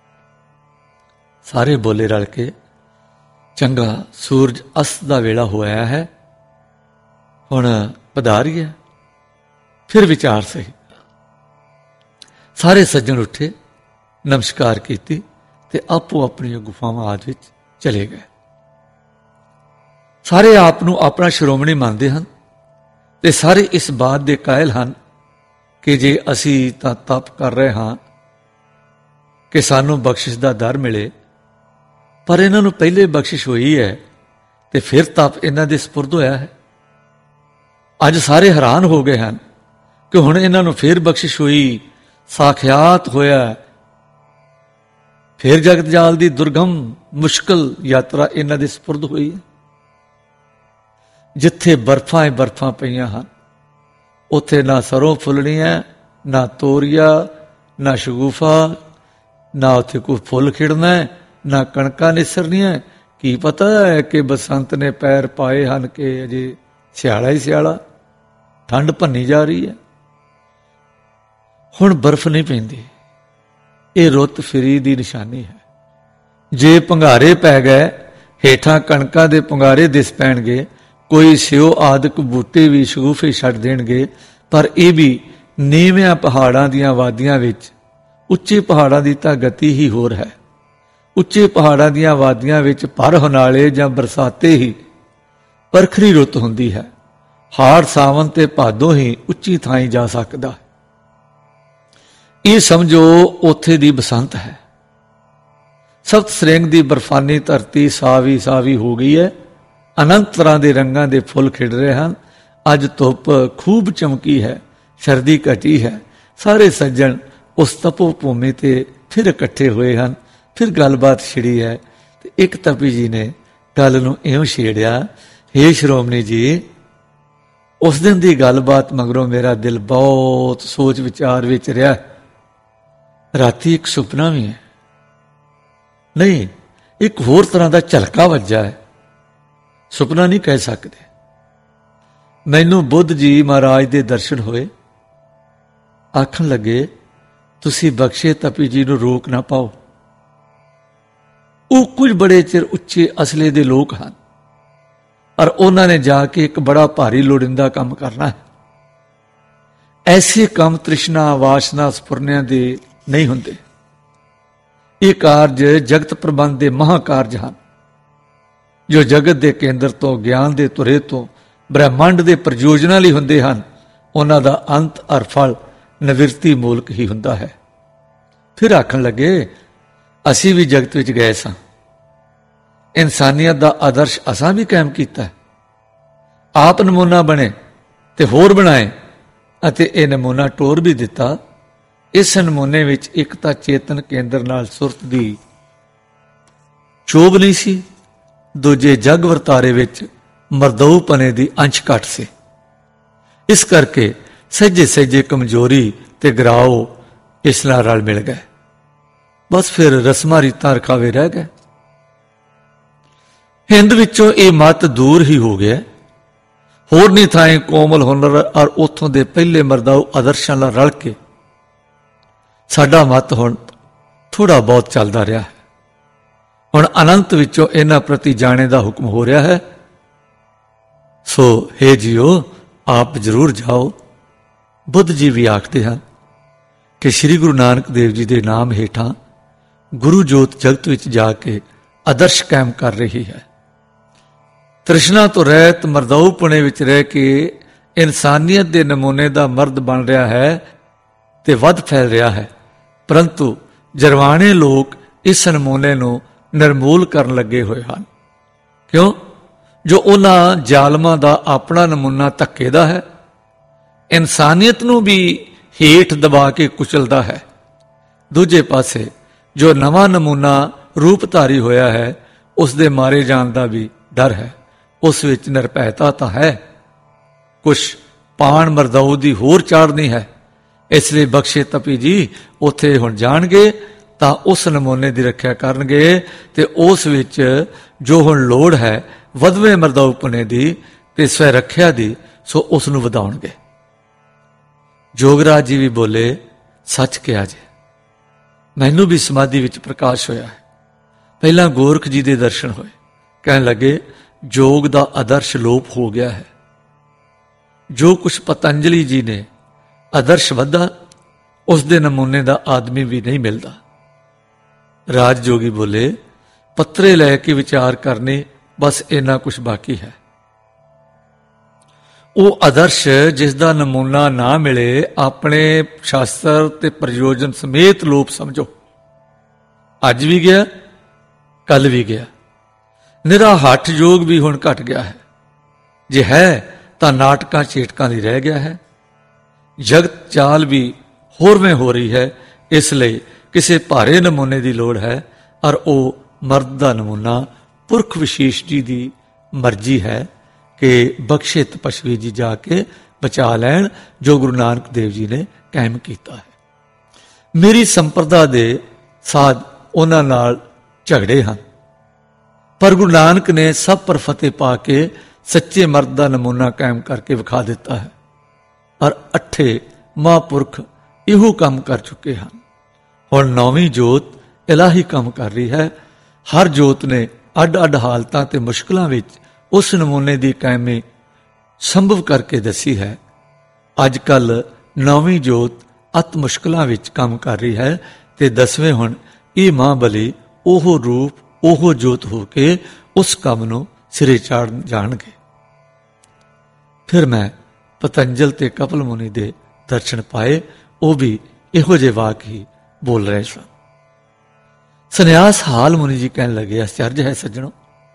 A: ਸਾਰੇ ਬੋਲੇ ਰਲ ਕੇ, ਚੰਗਾ ਸੂਰਜ ਅਸਤ ਦਾ ਵੇਲਾ ਹੋਇਆ ਹੈ, ਹੁਣ ਪਧਾਰੀਏ। ਫਿਰ ਵਿਚਾਰ ਸਹੀ। ਸਾਰੇ ਸੱਜਣ ਉੱਠੇ, ਨਮਸਕਾਰ ਕੀਤੀ ਤੇ ਆਪੋ ਆਪਣੀਆਂ ਗੁਫਾਵਾਂ ਆਦਿ ਵਿੱਚ ਚਲੇ ਗਏ। ਸਾਰੇ ਆਪ ਨੂੰ ਆਪਣਾ ਸ਼੍ਰੋਮਣੀ ਮੰਨਦੇ ਹਨ ਤੇ ਸਾਰੇ ਇਸ ਬਾਤ ਦੇ ਕਾਇਲ ਹਨ ਕਿ ਜੇ ਅਸੀਂ ਤਾਂ ਤਪ ਕਰ ਰਹੇ ਹਾਂ ਕਿ ਸਾਨੂੰ ਬਖਸ਼ਿਸ਼ ਦਾ ਦਰ ਮਿਲੇ, ਪਰ ਇਹਨਾਂ ਨੂੰ ਪਹਿਲੇ ਬਖਸ਼ਿਸ਼ ਹੋਈ ਹੈ ਤੇ ਫਿਰ ਤਪ ਇਹਨਾਂ ਦੇ ਸਪੁਰਦ ਹੋਇਆ ਹੈ। ਅੱਜ ਸਾਰੇ ਹੈਰਾਨ ਹੋ ਗਏ ਹਨ ਕਿ ਹੁਣ ਇਹਨਾਂ ਨੂੰ ਫਿਰ ਬਖਸ਼ਿਸ਼ ਹੋਈ, ਸਾਖਿਆਤ ਹੋਇਆ। ਫਿਰ ਜਗਤ ਜਾਲ ਦੀ ਦੁਰਗਮ ਮੁਸ਼ਕਲ ਯਾਤਰਾ ਇਹਨਾਂ ਦੇ ਸਪੁਰਦ ਹੋਈ ਹੈ। ਜਿੱਥੇ ਬਰਫਾਂ ਹੀ ਬਰਫਾਂ ਪਈਆਂ ਹਨ, ਉੱਥੇ ਨਾ ਸਰੋਂ ਫੁੱਲਣੀ ਹੈ, ਨਾ ਤੋਰੀਆ, ਨਾ ਸ਼ਗੂਫਾ, ਨਾ ਉੱਥੇ ਕੋਈ ਫੁੱਲ ਖਿੜਨਾ ਹੈ, ਨਾ ਕਣਕਾਂ ਨਿਸਰਨੀਆਂ। ਕੀ ਪਤਾ ਹੈ ਕਿ ਬਸੰਤ ਨੇ ਪੈਰ ਪਾਏ ਹਨ ਕਿ ਅਜੇ ਸਿਆਲਾ ਹੀ ਸਿਆਲਾ, ਠੰਡ ਭੰਨੀ ਜਾ ਰਹੀ ਹੈ। ਹੁਣ ਬਰਫ਼ ਨਹੀਂ ਪੈਂਦੀ। ਇਹ ਰੁੱਤ ਫਿਰੀ ਦੀ ਨਿਸ਼ਾਨੀ ਹੈ। ਜੇ ਭੰਗਾਰੇ ਪੈ ਗਏ, ਹੇਠਾਂ ਕਣਕਾਂ ਦੇ ਭੰਗਾਰੇ ਦਿਸ ਪੈਣਗੇ, ਕੋਈ ਸਿਓ ਆਦਿਕ ਬੂਟੇ ਵੀ ਸ਼ਗੂਫੇ ਛੱਡ ਦੇਣਗੇ, ਪਰ ਇਹ ਵੀ ਨੀਵਿਆਂ ਪਹਾੜਾਂ ਦੀਆਂ ਵਾਦੀਆਂ ਵਿੱਚ। ਉੱਚੇ ਪਹਾੜਾਂ ਦੀ ਤਾਂ ਗਤੀ ਹੀ ਹੋਰ ਹੈ। ਉੱਚੇ ਪਹਾੜਾਂ ਦੀਆਂ ਵਾਦੀਆਂ ਵਿੱਚ ਭਰ ਹੁਨਾਲੇ ਜਾਂ ਬਰਸਾਤੇ ਹੀ ਪਰਖਰੀ ਰੁੱਤ ਹੁੰਦੀ ਹੈ। ਹਾੜ, ਸਾਵਣ ਤੇ ਭਾਦੋਂ ਹੀ ਉੱਚੀ ਥਾਈਂ ਜਾ ਸਕਦਾ। ਇਹ ਸਮਝੋ ਉੱਥੇ ਦੀ ਬਸੰਤ ਹੈ। ਸਪਤ ਸ੍ਰਿੰਗ ਦੀ ਬਰਫਾਨੀ ਧਰਤੀ ਸਾਵੀ ਸਾਵੀ ਹੋ ਗਈ ਹੈ। ਅਨੰਤ ਤਰ੍ਹਾਂ ਦੇ ਰੰਗਾਂ ਦੇ ਫੁੱਲ ਖਿੜ ਰਹੇ ਹਨ। ਅੱਜ ਧੁੱਪ ਖੂਬ ਚਮਕੀ ਹੈ, ਸਰਦੀ ਘਟੀ ਹੈ। ਸਾਰੇ ਸੱਜਣ ਉਸ ਤਪੋ ਭੂਮੀ ਤੇ ਫਿਰ ਇਕੱਠੇ ਹੋਏ ਹਨ। ਫਿਰ ਗੱਲਬਾਤ ਛਿੜੀ ਹੈ ਤੇ ਇੱਕ ਤਪੀ ਜੀ ਨੇ ਗੱਲ ਨੂੰ ਇਉਂ ਛੇੜਿਆ, ਹੇ ਸ਼੍ਰੋਮਣੀ ਜੀ, ਉਸ ਦਿਨ ਦੀ ਗੱਲਬਾਤ ਮਗਰੋਂ ਮੇਰਾ ਦਿਲ ਬਹੁਤ ਸੋਚ ਵਿਚਾਰ ਵਿੱਚ ਰਿਹਾ। ਰਾਤੀ ਇੱਕ ਸੁਪਨਾ ਵੀ ਹੈ, ਨਹੀਂ ਇੱਕ ਹੋਰ ਤਰ੍ਹਾਂ ਦਾ ਝਲਕਾ ਵੱਜਾ ਹੈ। ਸੁਪਨਾ ਨਹੀਂ ਕਹਿ ਸਕਦੇ। ਮੈਨੂੰ ਬੁੱਧ ਜੀ ਮਹਾਰਾਜ ਦੇ ਦਰਸ਼ਨ ਹੋਏ। ਆਖਣ ਲੱਗੇ, ਤੁਸੀਂ ਬਖਸ਼ੇ ਤਪੀ ਜੀ ਨੂੰ ਰੋਕ ਨਾ ਪਾਓ। ਉਹ ਕੁਝ ਬੜੇ ਚਿਰ ਉੱਚੇ ਅਸਲੇ ਦੇ ਲੋਕ ਹਨ, ਔਰ ਉਹਨਾਂ ਨੇ ਜਾ ਕੇ ਇੱਕ ਬੜਾ ਭਾਰੀ ਲੋੜਿੰਦਾ ਕੰਮ ਕਰਨਾ ਹੈ। ਐਸੇ ਕੰਮ ਤ੍ਰਿਸ਼ਨਾ ਵਾਸ਼ਨਾ ਸਪੁਰਨਿਆਂ ਦੇ ਨਹੀਂ ਹੁੰਦੇ। ਇਹ ਕਾਰਜ ਜਗਤ ਪ੍ਰਬੰਧ ਦੇ ਮਹਾਕਾਰਜ ਹਨ, ਜੋ ਜਗਤ ਦੇ ਕੇਂਦਰ ਤੋਂ, ਗਿਆਨ ਦੇ ਧੁਰੇ ਤੋਂ, ਬ੍ਰਹਿਮੰਡ ਦੇ ਪ੍ਰਯੋਜਨਾ ਲਈ ਹੁੰਦੇ ਹਨ। ਉਹਨਾਂ ਦਾ ਅੰਤ ਅਰ ਫਲ ਨਿਵਰਤੀ ਮੂਲਕ ਹੀ ਹੁੰਦਾ ਹੈ। ਫਿਰ ਆਖਣ ਲੱਗੇ, ਅਸੀਂ ਵੀ ਜਗਤ ਵਿੱਚ ਗਏ ਸਾਂ। ਇਨਸਾਨੀਅਤ ਦਾ ਆਦਰਸ਼ ਅਸਾਂ ਵੀ ਕਾਇਮ ਕੀਤਾ। ਆਪ ਨਮੂਨਾ ਬਣੇ ਤੇ ਹੋਰ ਬਣਾਏ, ਅਤੇ ਇਹ ਨਮੂਨਾ ਟੋਰ ਵੀ ਦਿੱਤਾ ਇਸ ਨਮੂਨੇ ਵਿੱਚ ਇੱਕ ਤਾਂ ਚੇਤਨ ਕੇਂਦਰ ਨਾਲ ਸੁਰਤ ਦੀ ਚੋਭ ਨਹੀਂ ਸੀ, ਦੂਜੇ ਜਗ ਵਰਤਾਰੇ ਵਿੱਚ ਮਰਦਊਪਨੇ ਦੀ ਅੰਸ਼ ਘੱਟ ਸੀ। ਇਸ ਕਰਕੇ ਸਹਿਜੇ ਸਹਿਜੇ ਕਮਜ਼ੋਰੀ ਤੇ ਗਰਾਓ ਇਸ ਨਾਲ ਰਲ ਮਿਲ ਗਏ। ਬਸ ਫਿਰ ਰਸਮਾਂ ਰੀਤਾਂ ਰਖਾਵੇ ਰਹਿ ਗਏ। ਹਿੰਦ ਵਿੱਚੋਂ ਇਹ ਮਤ ਦੂਰ ਹੀ ਹੋ ਗਿਆ। ਹੋਰਨੀ ਥਾਈਂ ਕੋਮਲ ਹੁਨਰ ਔਰ ਉੱਥੋਂ ਦੇ ਪਹਿਲੇ ਮਰਦਾਊ ਆਦਰਸ਼ਾਂ ਨਾਲ ਰਲ ਕੇ ਸਾਡਾ ਮਤ ਹੁਣ ਥੋੜਾ ਬਹੁਤ ਚੱਲਦਾ ਰਿਹਾ ਹੈ। ਹੁਣ ਅਨੰਤ ਵਿੱਚੋਂ ਇਹਨਾਂ ਪ੍ਰਤੀ ਜਾਣੇ ਦਾ ਹੁਕਮ ਹੋ ਰਿਹਾ ਹੈ। ਸੋ ਹੇ ਜੀਓ, ਆਪ ਜ਼ਰੂਰ ਜਾਓ। ਬੁੱਧ ਜੀ ਵੀ ਆਖਦੇ ਹਨ ਕਿ ਸ੍ਰੀ ਗੁਰੂ ਨਾਨਕ ਦੇਵ ਜੀ ਦੇ ਨਾਮ ਹੇਠਾਂ ਗੁਰੂ ਜੋਤ ਜਗਤ ਵਿੱਚ ਜਾ ਕੇ ਆਦਰਸ਼ ਕਾਇਮ ਕਰ ਰਹੀ ਹੈ। ਤ੍ਰਿਸ਼ਨਾ ਤੋਂ ਰਹਿਤ ਮਰਦਾਊਪੁਣੇ ਵਿੱਚ ਰਹਿ ਕੇ ਇਨਸਾਨੀਅਤ ਦੇ ਨਮੂਨੇ ਦਾ ਮਰਦ ਬਣ ਰਿਹਾ ਹੈ ਤੇ ਵੱਧ ਫੈਲ ਰਿਹਾ ਹੈ। ਪਰੰਤੂ ਜਰਵਾਣੇ ਲੋਕ ਇਸ ਨਮੂਨੇ ਨੂੰ ਨਿਰਮੂਲ ਕਰਨ ਲੱਗੇ ਹੋਏ ਹਨ। ਕਿਉਂ? ਜੋ ਉਹਨਾਂ ਜ਼ਾਲਮਾਂ ਦਾ ਆਪਣਾ ਨਮੂਨਾ ਧੱਕੇ ਦਾ ਹੈ, ਇਨਸਾਨੀਅਤ ਨੂੰ ਵੀ ਹੇਠ ਦਬਾ ਕੇ ਕੁਚਲਦਾ ਹੈ। ਦੂਜੇ ਪਾਸੇ ਜੋ ਨਵਾਂ ਨਮੂਨਾ ਰੂਪਧਾਰੀ ਹੋਇਆ ਹੈ, ਉਸ ਦੇ ਮਾਰੇ ਜਾਣ ਦਾ ਵੀ ਡਰ ਹੈ। ਉਸ ਵਿੱਚ ਨਿਰਭੈਤਾ ਤਾਂ ਹੈ, ਕੁਛ ਪਾਣ ਮਰਦਾਊ ਦੀ ਹੋਰ ਚਾੜਨੀ ਹੈ। ਇਸ ਲਈ ਬਖਸ਼ੇ ਤਪੀ ਜੀ ਉੱਥੇ ਹੁਣ ਜਾਣਗੇ ਤਾਂ ਉਸ ਨਮੂਨੇ ਦੀ ਰੱਖਿਆ ਕਰਨਗੇ ਤੇ ਉਸ ਵਿੱਚ ਜੋ ਹੁਣ ਲੋੜ ਹੈ ਵਧਵੇਂ ਮਰਦਾਊਪੁਣੇ ਦੀ ਤੇ ਸਵੈ ਰੱਖਿਆ ਦੀ, ਸੋ ਉਸ ਨੂੰ ਵਧਾਉਣਗੇ। ਜੋਗਰਾਜ ਜੀ ਵੀ ਬੋਲੇ, ਸੱਚ ਕਿਹਾ ਜੇ। ਮੈਨੂੰ ਵੀ ਸਮਾਧੀ ਵਿੱਚ ਪ੍ਰਕਾਸ਼ ਹੋਇਆ ਹੈ। ਪਹਿਲਾਂ ਗੋਰਖ ਜੀ ਦੇ ਦਰਸ਼ਨ ਹੋਏ। ਕਹਿਣ ਲੱਗੇ, ਯੋਗ ਦਾ ਆਦਰਸ਼ ਲੋਪ ਹੋ ਗਿਆ ਹੈ। ਜੋ ਕੁਛ ਪਤੰਜਲੀ ਜੀ ਨੇ ਆਦਰਸ਼ ਵਧਾ, ਉਸ ਦੇ ਨਮੂਨੇ ਦਾ ਆਦਮੀ ਵੀ ਨਹੀਂ ਮਿਲਦਾ। ਰਾਜ ਜੋਗੀ ਬੋਲੇ, ਪੱਤਰੇ ਲੈ ਕੇ ਵਿਚਾਰ ਕਰਨੇ, ਬਸ ਇੰਨਾ ਕੁਛ ਬਾਕੀ ਹੈ। ਉਹ ਆਦਰਸ਼ ਜਿਸ ਦਾ ਨਮੂਨਾ ਨਾ ਮਿਲੇ, ਆਪਣੇ ਸ਼ਾਸਤਰ ਤੇ ਪ੍ਰਯੋਜਨ ਸਮੇਤ ਲੋਪ ਸਮਝੋ। ਅੱਜ ਵੀ ਗਿਆ, ਕੱਲ ਵੀ ਗਿਆ। ਨਿਰਾ ਹੱਠ ਯੋਗ ਵੀ ਹੁਣ ਘਟ ਗਿਆ ਹੈ। ਜੇ ਹੈ ਤਾਂ ਨਾਟਕਾਂ ਚੇਟਕਾਂ ਲਈ ਰਹਿ ਗਿਆ ਹੈ। ਜਗਤ ਚਾਲ ਵੀ ਹੋਰਵੇਂ ਹੋ ਰਹੀ ਹੈ। ਇਸ ਲਈ ਕਿਸੇ ਭਾਰੇ ਨਮੂਨੇ ਦੀ ਲੋੜ ਹੈ, ਔਰ ਉਹ ਮਰਦ ਦਾ ਨਮੂਨਾ ਪੁਰਖ ਵਿਸ਼ੇਸ਼ ਜੀ ਦੀ ਮਰਜ਼ੀ ਹੈ ਕਿ ਬਖਸ਼ੇ ਤਪਸਵੀ ਜੀ ਜਾ ਕੇ ਬਚਾ ਲੈਣ, ਜੋ ਗੁਰੂ ਨਾਨਕ ਦੇਵ ਜੀ ਨੇ ਕਾਇਮ ਕੀਤਾ ਹੈ। ਮੇਰੀ ਸੰਪਰਦਾ ਦੇ ਸਾਧ ਉਹਨਾਂ ਨਾਲ ਝਗੜੇ ਹਨ, ਪਰ ਗੁਰੂ ਨਾਨਕ ਨੇ ਸਭ ਪਰ ਫਤਿਹ ਪਾ ਕੇ ਸੱਚੇ ਮਰਦ ਦਾ ਨਮੂਨਾ ਕਾਇਮ ਕਰਕੇ ਵਿਖਾ ਦਿੱਤਾ ਹੈ। ਔਰ 8 ਮਹਾਂਪੁਰਖ ਇਹੋ ਕੰਮ ਕਰ ਚੁੱਕੇ ਹਨ। ਹੁਣ 9ਵੀਂ ਜੋਤ ਇਲਾਹੀ ਕੰਮ ਕਰ ਰਹੀ ਹੈ। ਹਰ ਜੋਤ ਨੇ ਅੱਡ-ਅੱਡ ਹਾਲਤਾਂ ਤੇ ਮੁਸ਼ਕਲਾਂ ਵਿੱਚ ਉਸ ਨਮੂਨੇ ਦੀ ਕਾਇਮੀ ਸੰਭਵ ਕਰਕੇ ਦੱਸੀ ਹੈ। ਅੱਜ ਕੱਲ 9ਵੀਂ ਜੋਤ ਅਤ ਮੁਸ਼ਕਲਾਂ ਵਿੱਚ ਕੰਮ ਕਰ ਰਹੀ ਹੈ ਤੇ 10ਵੇਂ ਹੁਣ ਇਹ ਮਹਾਂਬਲੀ ਉਹ ਰੂਪ, ਉਹ ਜੋਤ ਹੋ ਕੇ ਉਸ ਕੰਮ ਨੂੰ ਸਿਰੇ ਚਾੜ ਜਾਣਗੇ। ਫਿਰ ਮੈਂ ਪਤੰਜਲ ਤੇ ਕਪਲ ਮੁਨੀ ਦੇ ਦਰਸ਼ਨ ਪਾਏ। ਉਹ ਵੀ ਇਹੋ ਜਿਹੇ ਵਾਕ ਹੀ ਬੋਲ ਰਹੇ ਸਨ। ਸੰਨਿਆਸ ਹਾਲ ਮੁਨੀ ਜੀ ਕਹਿਣ ਲੱਗੇ, ਅਚਰਜ ਹੈ ਸੱਜਣੋ,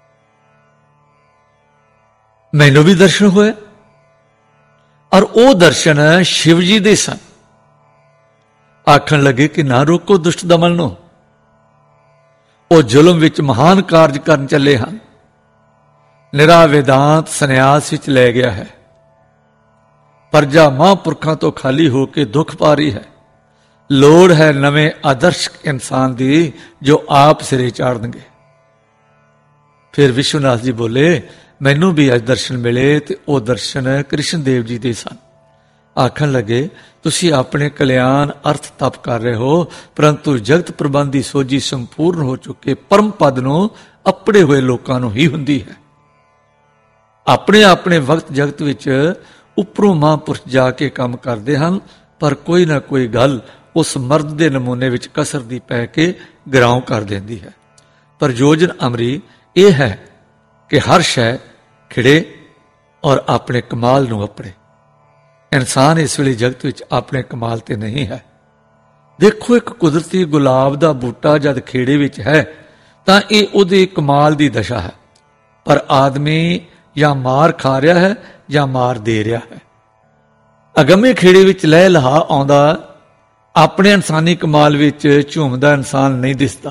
A: ਮੈਨੂੰ ਵੀ ਦਰਸ਼ਨ ਹੋਏ, ਔਰ ਉਹ ਦਰਸ਼ਨ ਸ਼ਿਵ ਜੀ ਦੇ ਸਨ। ਆਖਣ ਲੱਗੇ ਕਿ ਨਾ ਰੋਕੋ ਦੁਸ਼ਟ ਦਮਨ ਨੂੰ, ਉਹ ਜ਼ੁਲਮ ਵਿੱਚ ਮਹਾਨ ਕਾਰਜ ਕਰਨ ਚੱਲੇ ਹਨ। ਨਿਰਾ ਵੇਦਾਂਤ ਸੰਨਿਆਸ ਵਿੱਚ ਲੈ ਗਿਆ ਹੈ। ਪਰਜਾ ਮਹਾਂਪੁਰਖਾਂ ਤੋਂ ਖਾਲੀ ਹੋ ਕੇ ਦੁੱਖ ਪਾ ਰਹੀ ਹੈ। ਲੋੜ ਹੈ ਨਵੇਂ ਆਦਰਸ਼ ਇਨਸਾਨ ਦੀ, ਜੋ ਆਪ ਸਿਰੇ ਚਾੜਨਗੇ। ਫਿਰ ਵਿਸ਼ਵਨਾਥ ਜੀ ਬੋਲੇ, ਮੈਨੂੰ ਵੀ ਅੱਜ ਦਰਸ਼ਨ ਮਿਲੇ ਤੇ ਉਹ ਦਰਸ਼ਨ ਕ੍ਰਿਸ਼ਨ ਦੇਵ ਜੀ ਦੇ ਸਨ। ਆਖਣ ਲੱਗੇ, ਤੁਸੀਂ ਆਪਣੇ ਕਲਿਆਣ ਅਰਥ ਤਪ ਕਰ ਰਹੇ ਹੋ, ਪਰੰਤੂ ਜਗਤ ਪ੍ਰਬੰਧ ਦੀ ਸੋਝੀ ਸੰਪੂਰਨ ਹੋ ਚੁੱਕੇ ਪਰਮ ਪਦ ਨੂੰ ਅਪੜੇ ਹੋਏ ਲੋਕਾਂ ਨੂੰ ਹੀ ਹੁੰਦੀ ਹੈ। ਆਪਣੇ ਆਪਣੇ ਵਕਤ ਜਗਤ ਵਿੱਚ ਉੱਪਰੋਂ ਮਹਾਂਪੁਰਸ਼ ਜਾ ਕੇ ਕੰਮ ਕਰਦੇ ਹਨ, ਪਰ ਕੋਈ ਨਾ ਕੋਈ ਗੱਲ ਉਸ ਮਰਦ ਦੇ ਨਮੂਨੇ ਵਿੱਚ ਕਸਰ ਦੀ ਪੈ ਕੇ ਗਰਾਉਂ ਕਰ ਦਿੰਦੀ ਹੈ। ਪਰ ਯੋਜਨ ਅਮਰੀ ਇਹ ਹੈ ਕਿ ਹਰ ਸ਼ੈ ਖਿੜੇ ਔਰ ਆਪਣੇ ਕਮਾਲ ਨੂੰ ਅਪੜੇ। ਇਨਸਾਨ ਇਸ ਵੇਲੇ ਜਗਤ ਵਿੱਚ ਆਪਣੇ ਕਮਾਲ ਤੇ ਨਹੀਂ ਹੈ। ਦੇਖੋ, ਇੱਕ ਕੁਦਰਤੀ ਗੁਲਾਬ ਦਾ ਬੂਟਾ ਜਦ ਖੇੜੇ ਵਿੱਚ ਹੈ ਤਾਂ ਇਹ ਉਹਦੇ ਕਮਾਲ ਦੀ ਦਸ਼ਾ ਹੈ, ਪਰ ਆਦਮੀ ਜਾਂ ਮਾਰ ਖਾ ਰਿਹਾ ਹੈ ਜਾਂ ਮਾਰ ਦੇ ਰਿਹਾ ਹੈ। ਅਗੰਮੇ ਖੇੜੇ ਵਿੱਚ ਲਹਿ ਲਹਾ ਆਉਂਦਾ ਆਪਣੇ ਇਨਸਾਨੀ ਕਮਾਲ ਵਿੱਚ ਝੂਮਦਾ ਇਨਸਾਨ ਨਹੀਂ ਦਿਸਦਾ।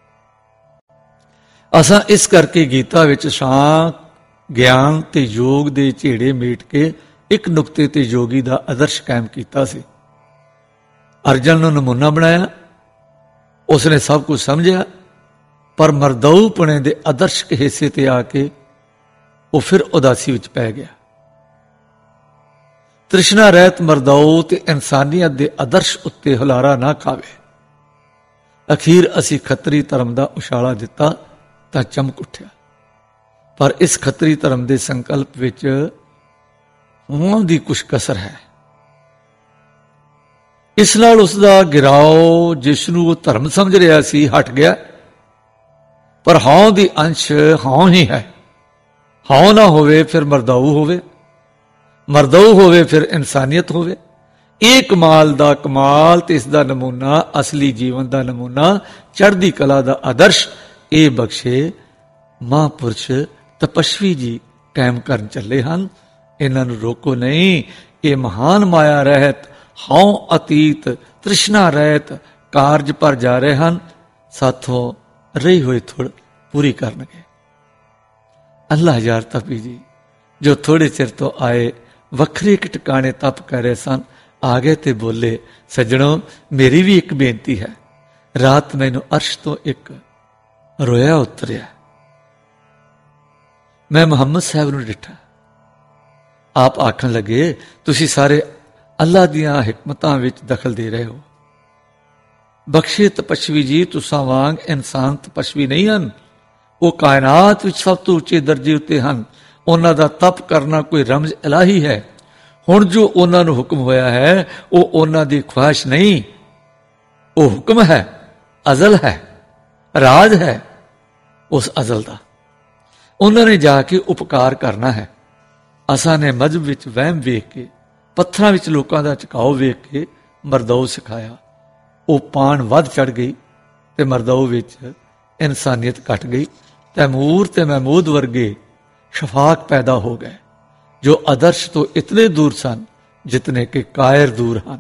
A: ਅਸਾਂ ਇਸ ਕਰਕੇ ਗੀਤਾ ਵਿੱਚ ਸ਼ਾਂਤ, ਗਿਆਨ ਤੇ ਯੋਗ ਦੇ ਝੇੜੇ ਮੇਟ ਕੇ ਇੱਕ ਨੁਕਤੇ ਤੇ ਯੋਗੀ ਦਾ ਆਦਰਸ਼ ਕਾਇਮ ਕੀਤਾ ਸੀ। ਅਰਜਨ ਨੂੰ ਨਮੂਨਾ ਬਣਾਇਆ, ਉਸਨੇ ਸਭ ਕੁਝ ਸਮਝਿਆ, ਪਰ ਮਰਦਾਊਪਣੇ ਦੇ ਆਦਰਸ਼ਕ ਹਿੱਸੇ ਤੇ ਆ ਕੇ ਉਹ ਫਿਰ ਉਦਾਸੀ ਵਿੱਚ ਪੈ ਗਿਆ। ਤ੍ਰਿਸ਼ਨਾ ਰਹਿਤ ਮਰਦਾਊ ਤੇ ਇਨਸਾਨੀਅਤ ਦੇ ਆਦਰਸ਼ ਉੱਤੇ ਹੁਲਾਰਾ ਨਾ ਖਾਵੇ। ਅਖੀਰ ਅਸੀਂ ਖੱਤਰੀ ਧਰਮ ਦਾ ਉਛਾਲਾ ਦਿੱਤਾ ਤਾਂ ਚਮਕ ਉੱਠਿਆ, ਪਰ ਇਸ ਖੱਤਰੀ ਧਰਮ ਦੇ ਸੰਕਲਪ ਵਿੱਚ ਹੋਂਦ ਦੀ ਕੁਛ ਕਸਰ ਹੈ। ਇਸ ਨਾਲ ਉਸ ਦਾ ਗਿਰਾਓ, ਜਿਸ ਨੂੰ ਉਹ ਧਰਮ ਸਮਝ ਰਿਹਾ ਸੀ, ਹਟ ਗਿਆ। ਪਰ ਹਉ ਦੀ ਅੰਸ਼ ਹਉ ਹੀ ਹੈ। ਹਉ ਨਾ ਹੋਵੇ ਫਿਰ ਮਰਦਾਊ ਹੋਵੇ, ਮਰਦਾਊ ਹੋਵੇ ਫਿਰ ਇਨਸਾਨੀਅਤ ਹੋਵੇ। ਇਹ ਕਮਾਲ ਦਾ ਕਮਾਲ ਤੇ ਇਸ ਦਾ ਨਮੂਨਾ, ਅਸਲੀ ਜੀਵਨ ਦਾ ਨਮੂਨਾ, ਚੜ੍ਹਦੀ ਕਲਾ ਦਾ ਆਦਰਸ਼ ਇਹ ਬਖਸ਼ੇ ਮਹਾਂਪੁਰਸ਼ ਤਪਸਵੀ ਜੀ ਕਾਇਮ ਕਰਨ ਚੱਲੇ ਹਨ। ਇਹਨਾਂ ਨੂੰ ਰੋਕੋ ਨਹੀਂ। ਇਹ ਮਹਾਨ ਮਾਇਆ ਰਹਿਤ, ਹਉ ਅਤੀਤ, ਤ੍ਰਿਸ਼ਨਾ ਰਹਿਤ ਕਾਰਜ ਪਰ ਜਾ ਰਹੇ ਹਨ। ਸਾਥੋਂ ਰਹੀ ਹੋਈ ਥੁੜ ਪੂਰੀ ਕਰਨਗੇ। ਅੱਲਾ ਹਜ਼ਾਰ ਤਪੀ ਜੀ ਜੋ ਥੋੜੇ ਚਿਰ ਤੋਂ ਆਏ ਵੱਖਰੇ ਇੱਕ ਟਿਕਾਣੇ ਤਪ ਕਰ ਰਹੇ ਸਨ, ਆ ਗਏ ਤੇ ਬੋਲੇ, ਸੱਜਣੋ ਮੇਰੀ ਵੀ ਇੱਕ ਬੇਨਤੀ ਹੈ। ਰਾਤ ਮੈਨੂੰ ਅਰਸ਼ ਤੋਂ ਇੱਕ ਰੋਇਆ ਉਤਰਿਆ। ਮੈਂ ਮੁਹੰਮਦ ਸਾਹਿਬ ਨੂੰ ਡਿੱਠਾ। ਆਪ ਆਖਣ ਲੱਗੇ, ਤੁਸੀਂ ਸਾਰੇ ਅੱਲਾ ਦੀਆਂ ਹਿਕਮਤਾਂ ਵਿੱਚ ਦਖਲ ਦੇ ਰਹੇ ਹੋ। ਬਖਸ਼ੇ ਤਪਸਵੀ ਜੀ, ਤੁਸਾਂ ਵਾਂਗ ਇਨਸਾਨ ਤਪਸਵੀ ਨਹੀਂ ਹਨ। ਉਹ ਕਾਇਨਾਤ ਵਿੱਚ ਸਭ ਤੋਂ ਉੱਚੇ ਦਰਜੇ ਉੱਤੇ ਹਨ। ਉਹਨਾਂ ਦਾ ਤਪ ਕਰਨਾ ਕੋਈ ਰਮਜ਼ ਇਲਾਹੀ ਹੈ। ਹੁਣ ਜੋ ਉਹਨਾਂ ਨੂੰ ਹੁਕਮ ਹੋਇਆ ਹੈ ਉਹ ਉਹਨਾਂ ਦੀ ਖੁਆਇਸ਼ ਨਹੀਂ, ਉਹ ਹੁਕਮ ਹੈ, ਅਜ਼ਲ ਹੈ, ਰਾਜ ਹੈ ਉਸ ਅਜ਼ਲ ਦਾ। ਉਹਨਾਂ ਨੇ ਜਾ ਕੇ ਉਪਕਾਰ ਕਰਨਾ ਹੈ। ਅਸਾਂ ਨੇ ਮਜ਼ਹਬ ਵਿੱਚ ਵਹਿਮ ਵੇਖ ਕੇ, ਪੱਥਰਾਂ ਵਿੱਚ ਲੋਕਾਂ ਦਾ ਝੁਕਾਓ ਵੇਖ ਕੇ ਮਰਦਾਊ ਸਿਖਾਇਆ। ਉਹ ਪਾਣ ਵੱਧ ਚੜ ਗਈ ਤੇ ਮਰਦਾਊ ਵਿੱਚ ਇਨਸਾਨੀਅਤ ਘਟ ਗਈ। ਤੈਮੂਰ ਤੇ ਮਹਿਮੂਦ ਵਰਗੇ ਸ਼ਫਾਕ ਪੈਦਾ ਹੋ ਗਏ ਜੋ ਆਦਰਸ਼ ਤੋਂ ਇਤਨੇ ਦੂਰ ਸਨ ਜਿਤਨੇ ਕਿ ਕਾਇਰ ਦੂਰ ਹਨ।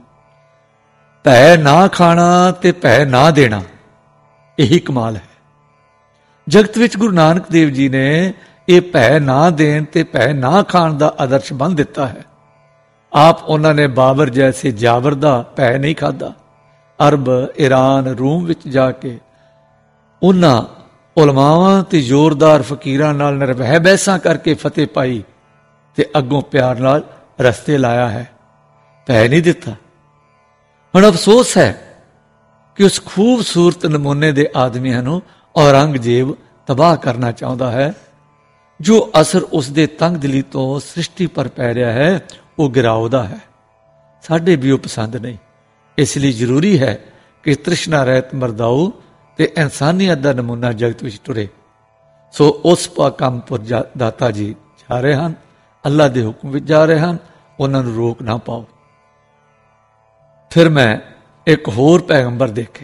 A: ਭੈ ਨਾ ਖਾਣਾ ਤੇ ਭੈ ਨਾ ਦੇਣਾ, ਇਹੀ ਕਮਾਲ ਹੈ। ਜਗਤ ਵਿੱਚ ਗੁਰੂ ਨਾਨਕ ਦੇਵ ਜੀ ਨੇ ਇਹ ਭੈ ਨਾ ਦੇਣ ਤੇ ਭੈ ਨਾ ਖਾਣ ਦਾ ਆਦਰਸ਼ ਬੰਨ੍ਹ ਦਿੱਤਾ ਹੈ। ਆਪ ਉਹਨਾਂ ਨੇ ਬਾਬਰ ਜੈਸੇ ਜਾਬਰ ਦਾ ਭੈ ਨਹੀਂ ਖਾਧਾ। ਅਰਬ, ਈਰਾਨ, ਰੂਮ ਵਿੱਚ ਜਾ ਕੇ ਉਹਨਾਂ ਉਲਮਾਵਾਂ ਤੇ ਜ਼ੋਰਦਾਰ ਫਕੀਰਾਂ ਨਾਲ ਨਿਰਭੈ ਬਹਿਸਾਂ ਕਰਕੇ ਫਤਿਹ ਪਾਈ ਤੇ ਅੱਗੋਂ ਪਿਆਰ ਨਾਲ ਰਸਤੇ ਲਾਇਆ ਹੈ। ਭੈ ਨਹੀਂ ਦਿੱਤਾ। ਹੁਣ ਅਫਸੋਸ ਹੈ ਕਿ ਉਸ ਖੂਬਸੂਰਤ ਨਮੂਨੇ ਦੇ ਆਦਮੀਆਂ ਨੂੰ ਔਰੰਗਜ਼ੇਬ ਤਬਾਹ ਕਰਨਾ ਚਾਹੁੰਦਾ ਹੈ। ਜੋ ਅਸਰ ਉਸ ਦੇ ਤੰਗ ਦਿਲੀ ਤੋਂ ਸ੍ਰਿਸ਼ਟੀ ਪਰ ਪੈ ਰਿਹਾ ਹੈ ਉਹ ਗਿਰਾਉਦਾ ਹੈ। ਸਾਡੇ ਵੀ ਉਹ ਪਸੰਦ ਨਹੀਂ। ਇਸ ਲਈ ਜ਼ਰੂਰੀ ਹੈ ਕਿ ਤ੍ਰਿਸ਼ਨਾ ਰਹਿਤ ਮਰਦਾਊ ਤੇ ਇਨਸਾਨੀਅਤ ਦਾ ਨਮੂਨਾ ਜਗਤ ਵਿੱਚ ਟੁਰੇ। ਸੋ ਉਸ ਪਾਕੰਮਪੁਰ ਦਾਤਾ ਜੀ ਜਾ ਰਹੇ ਹਨ, ਅੱਲਾ ਦੇ ਹੁਕਮ ਵਿੱਚ ਜਾ ਰਹੇ ਹਨ। ਉਹਨਾਂ ਨੂੰ ਰੋਕ ਨਾ ਪਾਓ। ਫਿਰ ਮੈਂ ਇੱਕ ਹੋਰ ਪੈਗੰਬਰ ਦੇਖੇ।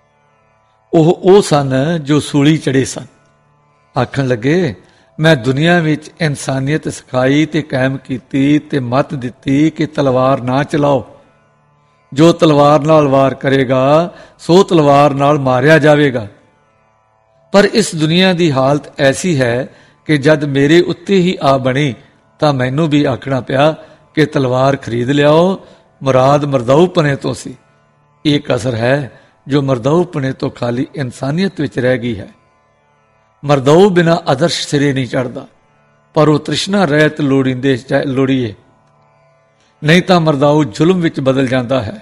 A: ਉਹ ਸਨ ਜੋ ਸੂਲੀ ਚੜੇ ਸਨ। ਆਖਣ ਲੱਗੇ, ਮੈਂ ਦੁਨੀਆ ਵਿੱਚ ਇਨਸਾਨੀਅਤ ਸਿਖਾਈ ਤੇ ਕਾਇਮ ਕੀਤੀ ਤੇ ਮੱਤ ਦਿੱਤੀ ਕਿ ਤਲਵਾਰ ਨਾ ਚਲਾਓ। ਜੋ ਤਲਵਾਰ ਨਾਲ ਵਾਰ ਕਰੇਗਾ ਸੋ ਤਲਵਾਰ ਨਾਲ ਮਾਰਿਆ ਜਾਵੇਗਾ। ਪਰ ਇਸ ਦੁਨੀਆ ਦੀ ਹਾਲਤ ਐਸੀ ਹੈ ਕਿ ਜਦ ਮੇਰੇ ਉੱਤੇ ਹੀ ਆ ਬਣੀ ਤਾਂ ਮੈਨੂੰ ਵੀ ਆਖਣਾ ਪਿਆ ਕਿ ਤਲਵਾਰ ਖਰੀਦ ਲਿਆਓ। ਮੁਰਾਦ ਮਰਦਾਊਪਣੇ ਤੋਂ ਸੀ। ਇਹ ਕਸਰ ਹੈ ਜੋ ਮਰਦਾਊਪਣੇ ਤੋਂ ਖਾਲੀ ਇਨਸਾਨੀਅਤ ਵਿੱਚ ਰਹਿ ਗਈ ਹੈ। ਮਰਦਾਊ ਬਿਨਾਂ ਆਦਰਸ਼ ਸਿਰੇ ਨਹੀਂ ਚੜ੍ਹਦਾ, ਪਰ ਉਹ ਤ੍ਰਿਸ਼ਨਾ ਰਹਿਤ ਲੋੜੀਏ, ਨਹੀਂ ਤਾਂ ਮਰਦਾਊ ਜ਼ੁਲਮ ਵਿੱਚ ਬਦਲ ਜਾਂਦਾ ਹੈ।